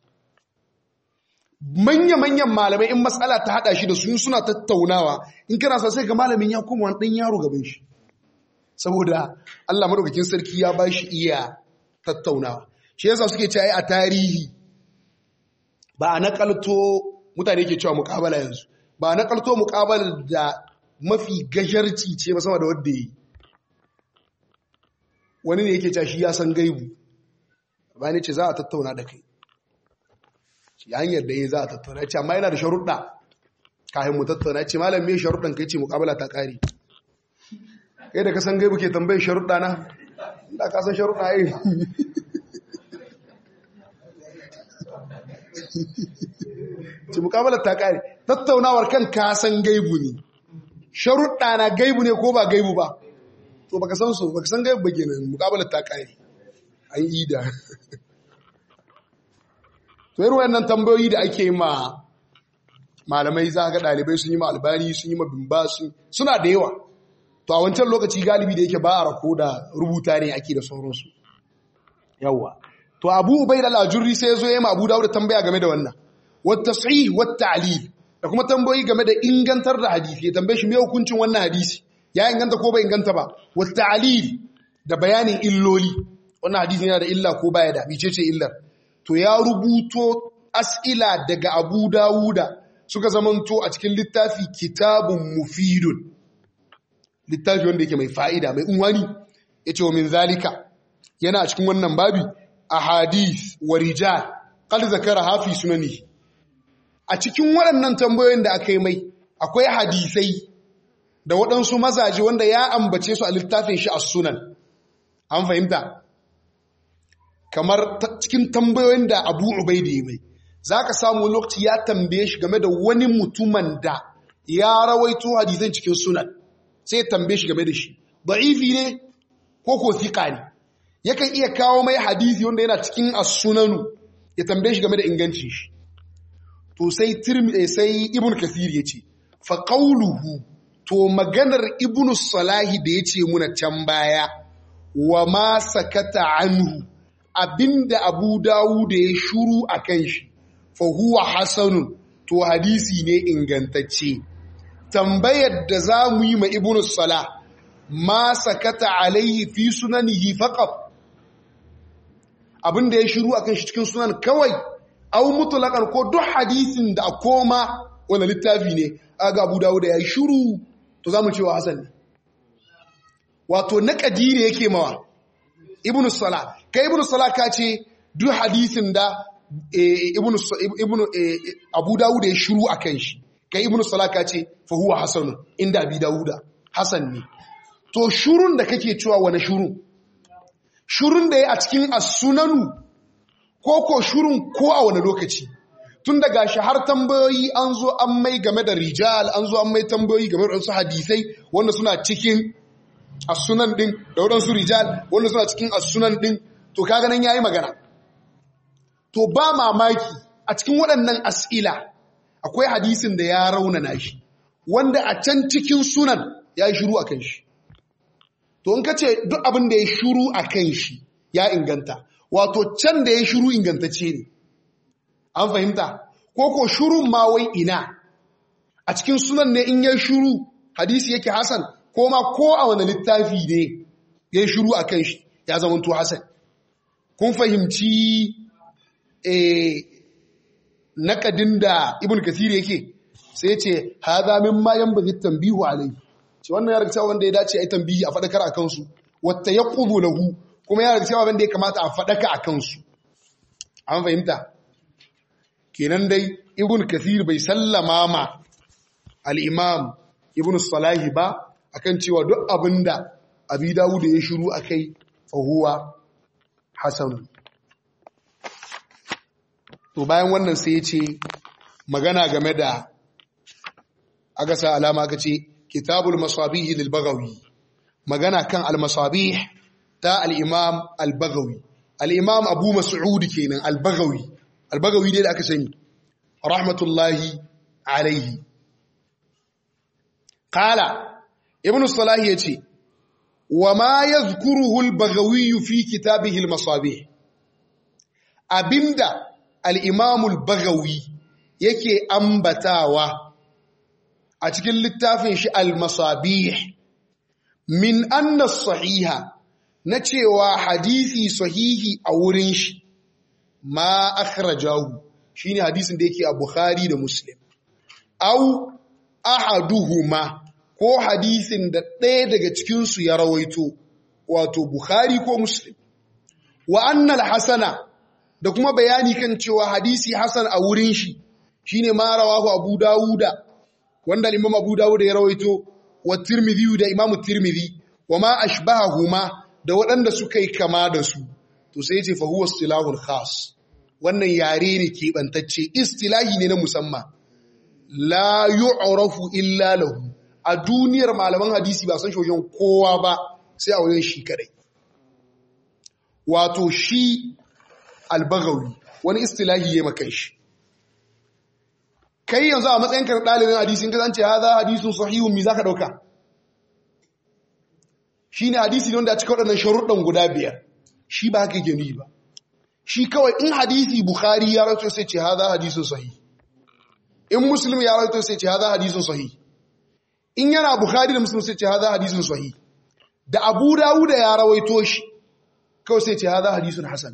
Manya-manyan malamai in matsala ta haɗa shi da su suna tattaunawa, in kana sa sai ga malamin ya kuma wani ɗan yaro gaban shi. Saboda Allah madaukakin sarki ya ba shi iya tattaunawa. Shi yasa suke cewa a tarihi ba a nakalto mutane ke cewa muƙabala yanzu. Ba a nakalto muƙabala da mafi gajarci ce ba sama da wanda yi. Wani ne yake cewa shi ya san gaibu. Ba ne ce za a tattauna da kai. Shi hanyar da ya za a tattauna. Ce amma yana da sharuɗa. Kayan mu tattauna. Ce malam me sharuɗan kai ce muƙabala ta ƙare. kai da ka san gaibu ke tambayar sharuɗa na da ka san sharuɗa ai ci mukamalar ta kare tattaunawar kan ka san gaibu ne sharuɗa na gaibu ne ko ba gaibu ba to baka san su baka san gaibu ba kenan mukamalar ta kare an yi da to irin wannan tambayoyi da ake yi ma malamai za ga ɗalibai sun yi ma albani sun yi ma bimba suna da yawa to a wancan lokaci galibi da yake ba a rako da rubuta ne ake da sauransu yawa to abu ubai da lajurri sai ya zo ya ma abu dawo da tambaya game da wannan wata sahih wata ta'lil da kuma tambayoyi game da ingantar da hadisi ya tambaye shi me hukuncin wannan hadisi ya inganta ko bai inganta ba wata ta'lil da bayanin illoli wannan hadisi yana da illa ko baya da mecece illar to ya rubuto as'ila daga abu dawuda suka zamanto a cikin littafi kitabun mufidun littafi wanda yake mai fa'ida mai unwani ya ce wa min zalika yana a cikin wannan babi a hadith wa rijal qad zakara hafi sunani a cikin waɗannan tambayoyin da aka yi mai akwai hadisai da waɗansu mazaje wanda ya ambace su a littafin shi a sunan an fahimta kamar cikin tambayoyin da abu ubaidi ya mai za ka samu lokaci ya tambaye shi game da wani mutumin da ya rawaito hadisan cikin sunan sai ya tambaye shi game da shi da'ifi ne ko ko thiqa ne yakan iya kawo mai hadisi wanda yana cikin as-sunanu ya tambaye shi game da ingancin shi to sai tirmidhi sai ibn kathir yace fa qawluhu to maganar ibn salahi da yace muna can baya wa ma sakata anhu abinda abu dawud ya shuru akan shi fa huwa hasanun to hadisi ne ingantacce tambayar da za mu yi ma ibn salah ma sakata alaihi fi sunanihi faqat abinda ya shiru akan shi cikin sunan kawai aw mutlaqan ko duk hadisin da a koma wani littafi ne aga abu dawud ya shiru to zamu cewa hasan ne wato naqadi ne yake mawa ibn salah kai ibn salah ka ce duk hadisin da ibn ibn abu dawud ya shiru akan shi kai ibn salah ka ce fa huwa hasan inda abi dawuda hasan ne to shurun da kake cewa wani shuru shurun da ya a cikin as-sunanu ko ko shurun ko a wani lokaci tun daga shi har tambayoyi an zo an mai game da rijal an zo an mai tambayoyi game da wasu hadisai wanda suna cikin as-sunan din da wadansu rijal wanda suna cikin as-sunan din to kaga nan yayi magana to ba mamaki a cikin waɗannan as'ila akwai hadisin da ya raunana shi wanda a can cikin sunan ya yi shiru akan shi to in ka ce duk abin da ya shiru akan shi ya inganta wato can da ya shiru ingantacce ne an fahimta ko ko shurun ma wai ina a cikin sunan ne in ya shiru hadisi yake hasan ko ma ko a wani littafi ne ya shiru akan shi ya zamanto hasan kun fahimci eh naƙadin da ibn kathir yake sai ce hadha mimma yanbaghi tanbihu alayhi ce wannan ya rikta wanda ya dace ai tambihi a fadakar akan su wata yaqudu lahu kuma ya rikta wanda ya kamata a fadaka akan su an fahimta kenan dai ibn kathir bai sallama ma al-imam ibn salahi ba akan cewa duk abinda abi dawud ya shiru akai fa huwa hasan to bayan wannan sai ya ce magana game da aka sa alama aka ce kitabul masabih lil baghawi magana kan al masabih ta al imam al baghawi al imam abu mas'ud kenan al baghawi al baghawi dai da aka sani rahmatullahi alaihi qala ibn salah yace wa ma yadhkuruhu al baghawi fi kitabihi al masabih abinda al'imamul bagawi yake ambatawa a cikin littafin shi al-masabih min anna sahiha na cewa hadisi sahihi a wurin shi ma akhrajahu shine hadisin da yake a Bukhari da Muslim au ahaduhuma ko hadisin da ɗaya daga cikinsu ya rawaito wato Bukhari ko Muslim wa anna al-hasana da kuma bayani kan cewa hadisi hasan a wurin shi shine ma rawahu Abu Dawuda wanda Imam Abu Dawuda ya rawaito wa Tirmidhi da Imam Tirmidhi wa ma ashbahahuma da waɗanda suka yi kama da su to sai ce fa huwa istilahul khas wannan yare ne keɓantacce istilahi ne na musamman la yu'rafu illa lahu a duniyar malaman hadisi ba san shoshen kowa ba sai a wajen shi kadai wato shi al-Baghawi wani istilahi ya maka shi kai yanzu a matsayin ka dalibin hadisi in ka zance hadha hadisun sahihun mi zaka dauka shine hadisi ne wanda a cika wadannan sharuɗan guda biyar shi ba haka yake nufi ba shi kawai in hadisi Bukhari ya rawaito sai ce hadha hadisun sahih in Muslim ya rawaito sai ce hadha hadisun sahih in yana Bukhari da Muslim sai ce hadha hadisun sahih da Abu Dawud ya rawaito shi kawai sai ce hadha hadisun hasan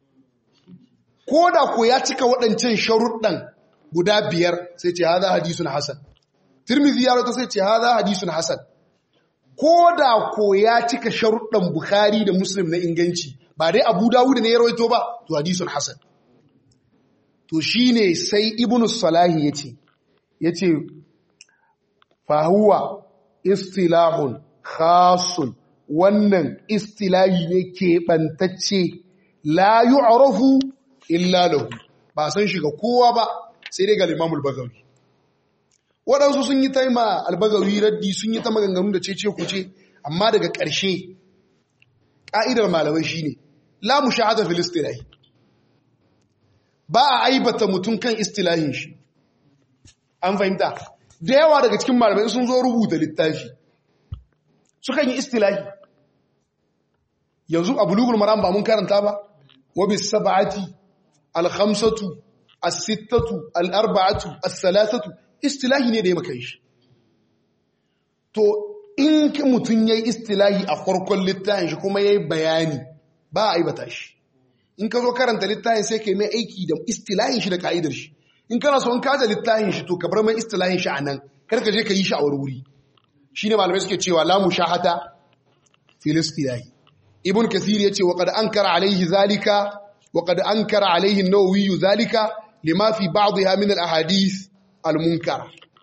ko da ko ya cika waɗancan sharuɗan guda biyar sai ce hadha hadisun hasan Tirmidhi ya rawaito sai ce hadha hadisun hasan ko da ko ya cika sharuɗan Bukhari da Muslim na inganci ba dai Abu Dawud ne ya rawaito ba to hadisun hasan to shine sai Ibn Salahi yace yace fa huwa istilahun khasun wannan istilahi ne keɓantacce la yu'rafu illa lahu ba san shi ga kowa ba sai dai ga Imam al-Baghawi waɗansu sun yi taima al-Baghawi raddi sun yi ta maganganu da cece kuce amma daga ƙarshe ƙa'idar malamai shine la mushahada fil istilahi ba a aibata mutum kan istilahin shi an fahimta da yawa daga cikin malamai sun zo rubuta littafi sukan yi istilahi yanzu a bulugul maram ba mun karanta ba wa bis sab'ati al khamsatu as sittatu al arba'atu as salasatu istilahi ne da ya maka shi to in ki mutun yayi istilahi a farkon littafin shi kuma yayi bayani ba a aibata shi in ka zo karanta littafin sai kai mai aiki da istilahin shi da kaidar shi in kana so in kaje littafin shi to ka bar mai istilahin shi anan kar ka je ka yi shi a wuri shine malamai suke cewa la mushahata fil istilahi ibn kathir yace wa qad ankara alayhi zalika wa qad ankara alayhi an-nawawi zalika lima fi ba'dha min al-ahadith al-munkara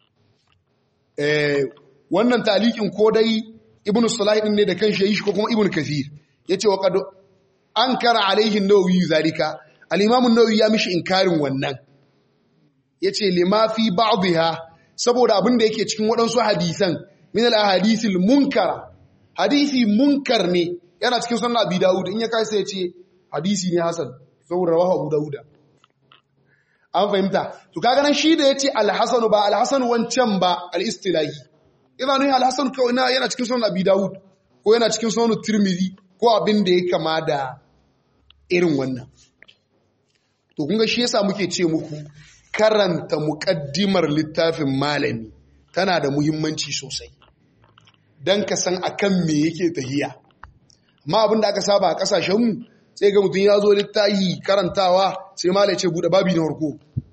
eh wannan talikin ko dai ibn salah din ne da kanshi yayi shi ko kuma ibn kathir yace wa qad ankara alayhi an-nawawi zalika al-imam an-nawawi ya mishi inkarin wannan yace lima fi ba'dha saboda abin da yake cikin waɗansu hadisan min al-ahadith al-munkara hadisi munkar ne yana cikin sunan Abi Dawud in ya kai sai ya ce hadisi ne hasan saboda rawahu Abu Dawud an fahimta to kaga nan shi da yace al-hasan ba al-hasan wancan ba al-istilahi ina ne al-hasan kawai yana cikin sunan Abi Dawud ko yana cikin sunan Tirmidhi ko abin da ya kama da irin wannan to kun ga shi yasa muke ce muku karanta muqaddimar littafin malami tana da muhimmanci sosai dan ka san akan me yake tahiya amma abin da aka saba a kasashenmu sai ga mutum ya zo littafi karantawa sai malai ce bude babi na harko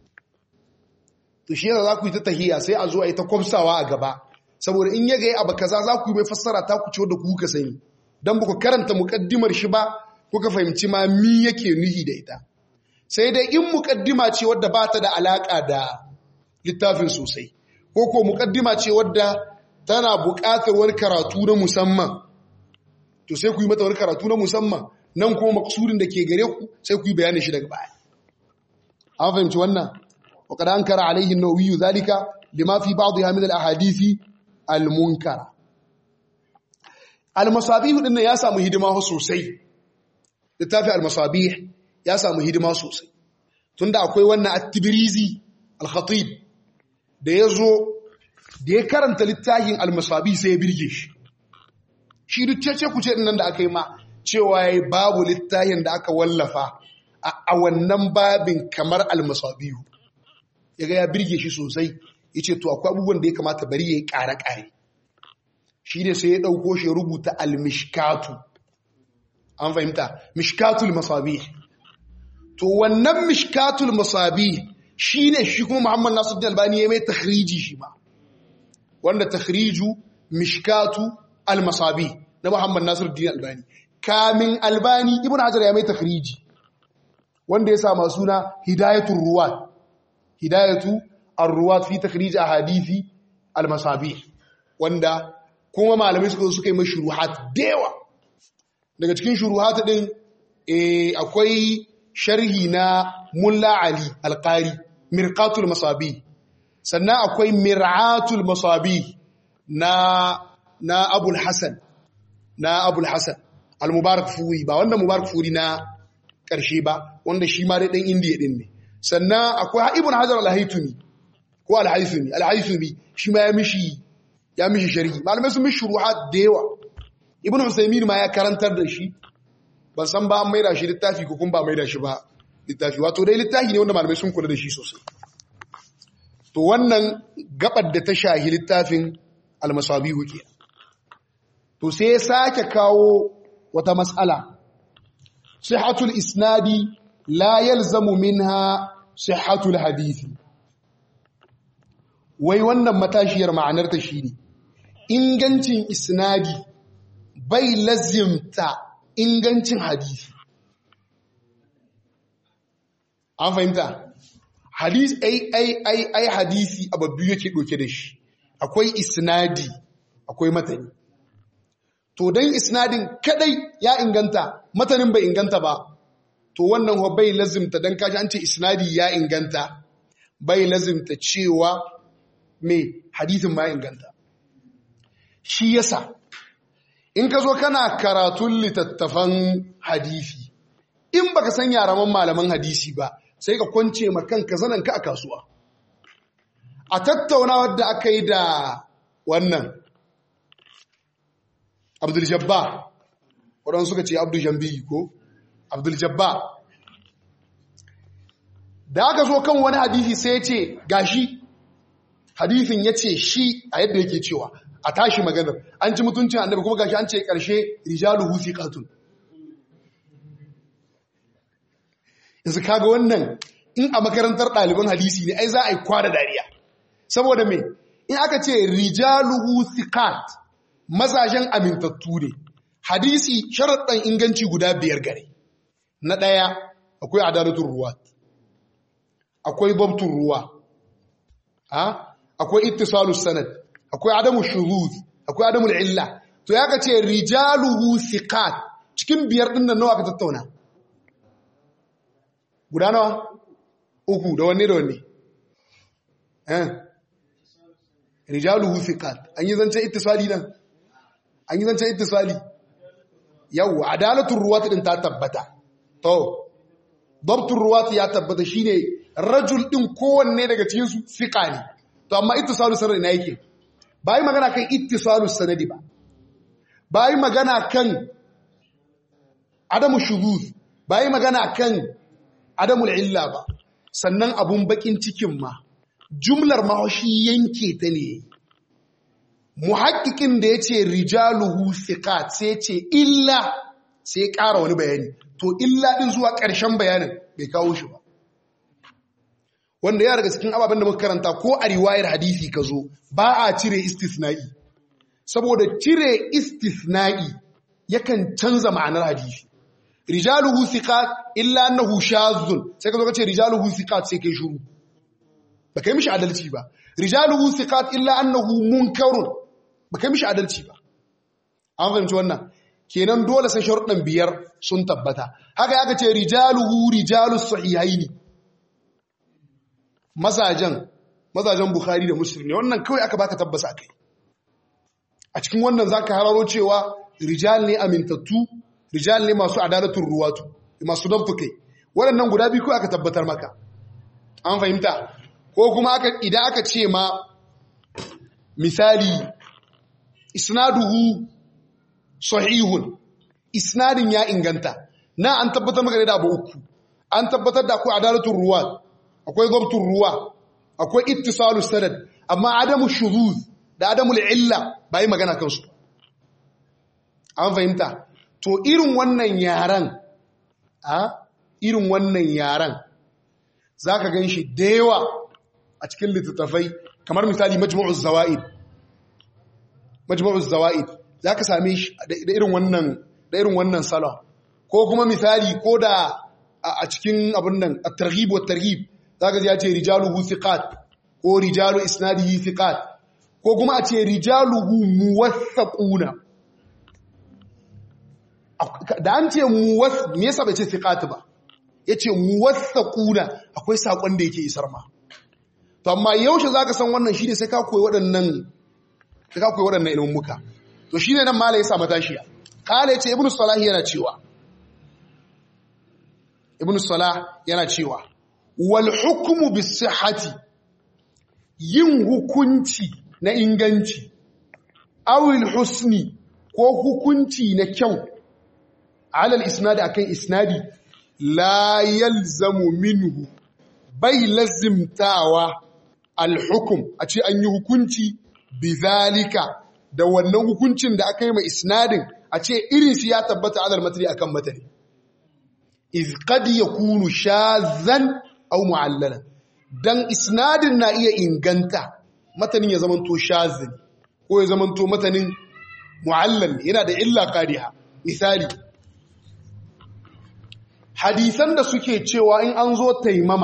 to shi yana za ku yi ta tahiya sai a zo a yi ta kwamsawa a gaba saboda in ya gaya abu kaza za ku yi mai fassara ta ku ce wadda kuka sani don ba ku karanta muƙaddimar shi ba kuka fahimci ma mi yake nuhi da ita sai dai in muƙaddima ce wadda ba ta da alaƙa da littafin sosai ko ko muƙaddima ce wadda tana buƙatar wani karatu na musamman to sai ku yi mata wani karatu na musamman nan kuma maksudin da ke gare ku sai ku yi bayanin shi daga baya an fahimci wannan wa qad ankara alayhi an-nawawi zalika lima fi ba'dha min al-ahadith al-munkara al-masabih din ya samu hidima sosai littafi al-masabih ya samu hidima sosai tunda akwai wannan at-Tibrizi al-Khatib da yazo da ya karanta littafin al-masabih sai ya birge shi shi duk cece kuce din nan da aka yi ma cewa yayi babu littafin da aka wallafa a wannan babin kamar al-masabih yaga ya birge shi sosai yace to akwai abubuwan da ya kamata bari yayi ƙare-ƙare shi ne sai ya dauko shi rubuta al-mishkatu an fahimta mishkatul masabih to wannan mishkatul masabih shine shi kuma Muhammad Nasiruddin Albani ya mai takhriji shi ba wanda takhriju mishkatu al-masabih na Muhammad Nasiruddin Albani kamin Albani Ibn Hajar ya mai takhriji wanda ya sa ma suna hidayatul ruwat hidayatu ar-ruwat fi takhrij ahadithi al-masabih wanda kuma malamai suka zo suka yi mashi shuruhat da yawa. Daga cikin shuruhat din eh akwai sharhi na Mulla Ali Al-Qari Mirqatul Masabi, sannan akwai Mir'atul Masabi na na Abul Hasan na Abul Hasan Al-Mubarak Furi, ba wanda Mubarak Furi na ƙarshe ba, wanda shi ma dai ɗan Indiya ɗin ne. Sannan akwai Ibn Hajar Al-Haythami ko Al-Haythami Al-Haythami shi ma ya mishi ya mishi sharhi. Malamai sun mishi shuruhat da yawa. Ibn Usaymin ma ya karantar da shi, ban san ba an maida shi littafi ko kun ba maida shi ba littafi, wato dai littafi ne wanda malamai sun kula da shi sosai. To wannan gabar da ta shahi littafin Al-Masabihu ke. To sai ya sake kawo wata mas'ala, sihhatul isnadi la yalzamu minha sihhatul hadisi. Wai wannan matashiyar ma'anar ta shine ingancin isnadi bai lazimta ingancin hadisi. An fahimta? Hadisi ai ai ai ai hadisi ababbi yake doke da shi. Akwai isnadi, akwai matani. To dan isnadin kadai ya inganta, matanin bai inganta ba, to wannan ho bai lazimta dan kaji an ce isnadi ya inganta, bai lazimta cewa me hadisin ma inganta. Shi yasa in ka zo kana karatun littattafan hadisi, in baka san yaraman malaman hadisi ba, sai ka kwance ma kanka zananka a kasuwa. A tattaunawar da aka yi da wannan Abdul Jabbar, waɗansu suka ce Abdul Jambi ko Abdul Jabbar, da aka zo kan wani hadisi sai ya ce gashi hadisin ya ce shi a yadda yake cewa a tashi maganar an ci mutuncin annabi, kuma gashi an ce ƙarshe rijaluhu thiqatun. Yanzu kaga wannan in a makarantar ɗaliban hadisi ne ai za a yi kwada dariya, saboda me in aka ce rijaluhu thiqat, mazajen amintattu ne. Hadisi sharaɗin inganci guda biyar gare. Na ɗaya akwai adalatun ruwa, akwai babtun ruwa, akwai ittisalus sanad, akwai adamu shuzuz, akwai adamu illa. To ya ka ce rijaluhu thiqat, cikin biyar ɗin nan nawa ka tattauna? Guda nawa? Uku, da wanne da wanne? Eh. Rijaluhu thiqat. An yi zancen ittisali nan? An yi zancen ittisali? Yawwa, adalatun ruwat din ta tabbata. To, dabtun ruwat ya tabbata shine rajul din kowanne daga cikin su thiqa ne. To amma ittisalu sanadi na yake. Ba yi magana kan ittisalu sanadi ba. Ba yi magana kan adamu shuzuz, ba yi magana kan adamul illa ba. Sannan abun bakin cikin ma jumlar ma shi yanke ta ne. Muhakkikin da ya ce rijaluhu thiqat sai ce illa, sai ƙara wani bayani, to illa din zuwa ƙarshen bayanin bai kawo shi ba, wanda ya daga cikin ababen da muka karanta ko a riwayar hadisi ka zo ba a cire istisna'i, saboda cire istisna'i yakan canza ma'anar hadisi. Rijaluhu thiqat illa annahu shazzun, sai ka zo ka ce rijaluhu thiqat sai kai shuru, ba kai mishi adalci ba. Rijaluhu thiqat illa annahu munkarun, ba kai mishi adalci ba. An fahimci wannan? Kenan dole sai sharuɗan biyar sun tabbata. Haka ya ce rijaluhu rijalus sahihaini, mazajen mazajen Bukhari da Muslim ne. Wannan kawai aka baka tabbasa akai. A cikin wannan zaka hararo cewa rijal ne amintattu, rijal ne masu adalatun ruwatu, masu dabtu kai. Waɗannan guda biyu kawai aka tabbatar maka. An fahimta? Ko kuma aka idan aka ce ma misali isnaduhu sahihun, isnadin ya inganta, na an tabbatar maka da abu uku. An tabbatar da akwai adalatun ruwa, akwai dabtun ruwa, akwai ittisalus sanad, amma adamu shuzuz da adamu illa ba yi magana kansu. An fahimta? To irin wannan yaran, a irin wannan yaran za ka gan shi da yawa a cikin littattafai, kamar misali majmu'uz zawa'id. Majmu'uz zawa'id za ka same shi da irin wannan da irin wannan salon. Ko kuma misali ko da a cikin abin nan at-targhib wa targhib za ka ji ya ce rijaluhu thiqat ko rijalu isnadihi thiqat ko kuma a ce rijaluhu muwaththaquna. Da an ce muwath me yasa bai ce thiqat ba, yace muwaththaquna, akwai sakon da yake isar ma. To amma yaushe zaka san wannan shine sai ka koyi waɗannan sai ka koyi waɗannan ilimin muka. To shine nan malai ya sa matashiya. Kale yace Ibn Salah yana cewa Ibn Salah yana cewa wal hukmu bis sihhati, yin hukunci na inganci, awil husni ko hukunci na kyau, alal isnadi akan isnadi, la yalzamu minhu, bai lazimtawa al-hukum a ce an yi hukunci bizalika da wannan hukuncin da aka yi mai isnadin a ce irin shi ya tabbata alal matri akan matari, iz qad yakunu shadhan aw mu'allalan, dan isnadin na iya inganta matanin ya zamanto shazin ko ya zamanto matanin mu'allal, yana da illa qadiha. Misali, hadisan da suke cewa in an zo taimama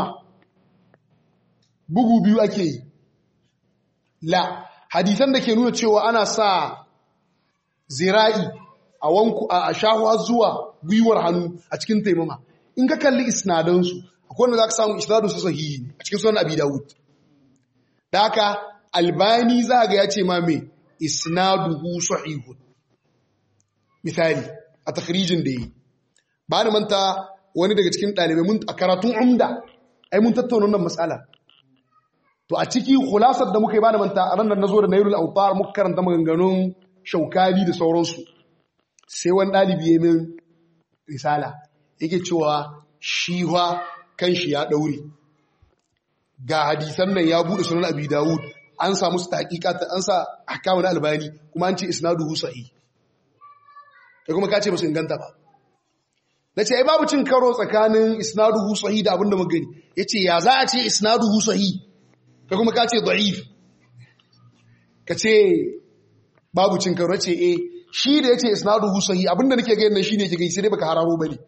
bugu biyu ake yi, la hadisan da ke nuna cewa ana sa zira'i a wanku a shahuwa zuwa gwiwar hannu a cikin taimama, in ka kalli isnadansu akwai wanda za ka samu isnadu su sahihi a cikin sunan Abi Dawud. Da haka Albani za ga ya ce ma me isnaduhu sahihun, misali a takhrijin da yi. Ba ni manta wani daga cikin ɗalibai mun a karatun umda ai mun tattauna wannan matsala. To a ciki khulasar da muka yi ba ni manta a ran nan nazo da Nailul Awtar muka karanta maganganun Shaukani da sauransu. Sai wani ɗalibi ya min risala yake cewa shi fa kanshi ya daure. Ga hadisan nan ya bude sunan Abi Dawud, an samu su taqiqat, an sa ahkamu na Albani, kuma an ce isnaduhu sahih. Kai kuma ka ce ba su inganta ba. Nace ai babu cin karo tsakanin isnaduhu sahih da abinda muka gani. Yace ya za a ce isnaduhu sahih, kai kuma ka ce da'if. Ka ce babu cin karo, ce eh shi da yace isnaduhu sahih abinda nake ga nan shine yake gani, sai dai baka hararo bane.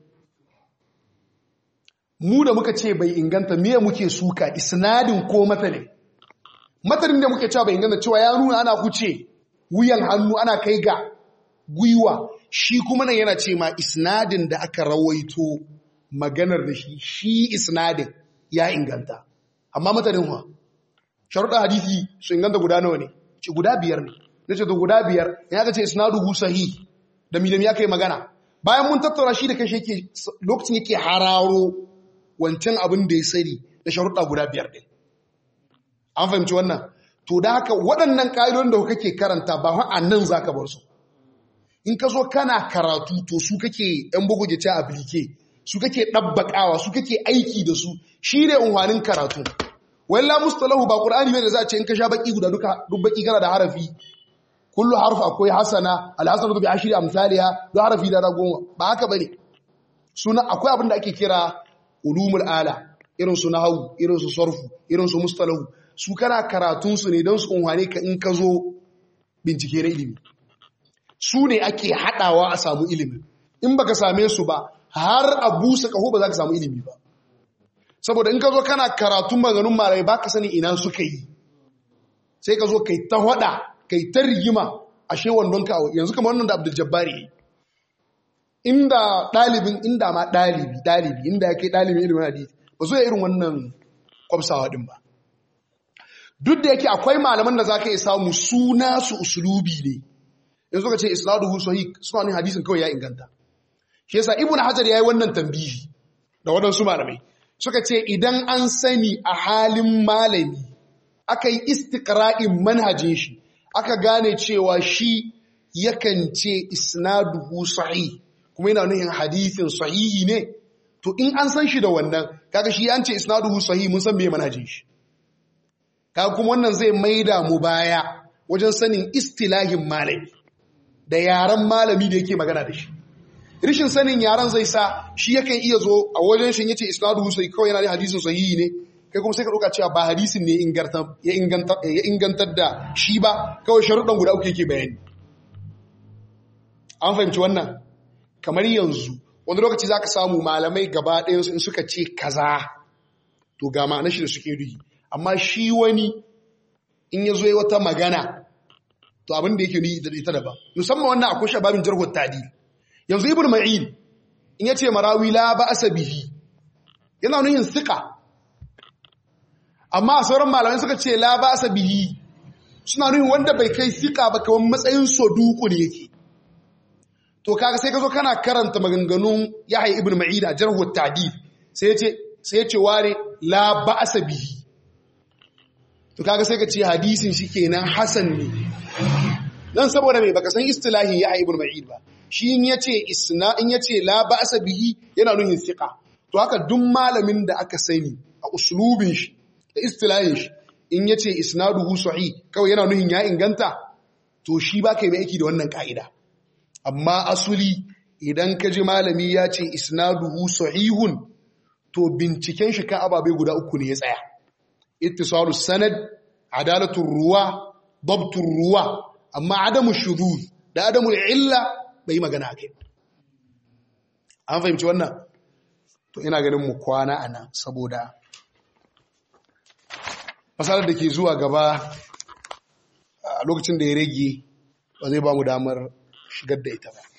Mu da muka ce bai inganta, me muke suka, isnadin ko matanin? Matanin da muke cewa bai inganta, cewa ya nuna ana huce wuyan hannu ana kai ga gwiwa, shi kuma nan yana ce ma isnadin da aka rawaito maganar da shi shi isnadin ya inganta. Amma matanin wa sharuɗa hadisi su inganta guda nawa ne? Ce guda biyar ne. Nace to guda biyar ya ga ce isnaduhu sahih da midam ya kai magana. Bayan mun tattauna shi da kai yake lokacin yake hararo wancan abin da ya sani da sharuɗa guda biyar ɗin. An fahimci wannan? To da haka waɗannan ƙa'idodin da kake karanta ba a nan za ka bar su. In ka zo kana karatu to su kake ‘yan bugu ce a aplike, su kake ɗabbaƙawa, su kake aiki da su, shi ne unhwanin karatu. Walla mustalahu ba Qur'ani ne da za a ce in ka sha baki guda duka duk baki kana da harafi. Kullu harfu akwai hasana, al-hasanatu bi ashri amsalha, duk harafi da goma. Ba haka bane. Suna akwai abin da ake kira ulumul ala, irin su nahwu, irin su sarfu, irin su mustalahu. Su kana karatun su ne don su unhwane ka in ka zo bincike na ilimi. Su ne ake hadawa a samu ilimi. In baka same su ba har a busa kaho ba za ka samu ilimi ba. Saboda in ka zo kana karatun maganganun malamai ba ka sani ina suka yi, sai ka zo kai ta hada kai ta rigima a shewan don ka yanzu kamar wannan da Abdul Jabbari yi. Inda ɗalibin inda ma ɗalibi ɗalibi inda ya kai ɗalibin ilimin hadisi ba zo ya irin wannan kwamsawa din ba. Duk da yake akwai malaman da za ka iya samu suna su usulubi ne, yanzu ka ce isnaduhu sahih suna ne hadisin kawai ya inganta. Shi yasa Ibn Hajar yayi wannan tambihi da waɗansu malamai suka ce idan an sani a halin malami aka yi istiqra'in manhajin shi aka gane cewa shi yakan ce isnaduhu sahih kuma yana nufin hadisin sahihi ne, to in an san shi da wannan kaga shi an ce isnaduhu sahih mun san me manhajin shi. Kaga kuma wannan zai maida mu baya wajen sanin istilahin malami da yaran malami da yake magana da shi. Rishin sanin yaran zai sa shi yakan iya zo a wajen shi yace isnaduhu sahih kawai yana da hadisin sahihi ne, kai kuma sai ka dauka cewa ba hadisin ne ya ingantar da shi ba, kawai sharuɗan guda uku yake bayani. An fahimci wannan? Kamar yanzu wani lokaci za ka samu malamai gaba ɗayansu in suka ce kaza to ga ma'anar shi da suke duhi, amma shi wani in yazo yayi wata magana to abin da yake ni da ita daban musamman wannan akwai shababin jarh wa ta'dil yanzu ibn ma'in in yace marawi la ba'sa bihi yana nuhin sika amma sauran malamai suka ce la ba'sa bihi suna nuhin wanda bai kai sika ba kawai matsayin soduku ne yake to kaga sai ka zo kana karanta maganganun Yahya ibn Ma'in a jarh wa ta'dil sai yace sai yace ware la ba'sa bihi to kaga sai ka ce hadisin shi kenan hasan ne dan saboda me baka san istilahi Yahya ibn Ma'in ba shi in yace isna in yace la ba'sa bihi yana nuhin thiqa to haka duk malamin da aka sani a uslubin shi da istilahin shi in yace isnaduhu sahih kawai yana nuhin ya inganta to shi ba kai mai aiki da wannan ka'ida amma asuli idan ka ji malami ya ce isnaduhu sahihun to binciken shi ka ababe guda uku ne ya tsaya ittisalus sanad adalatul ruwa dabtur ruwa amma adamu shudud da adamu illa bai magana akai an fahimci wannan to ina ganin mu kwana anan saboda masalar da ke zuwa gaba a lokacin da ya rage ba zai ba mu damar shigar da ita ba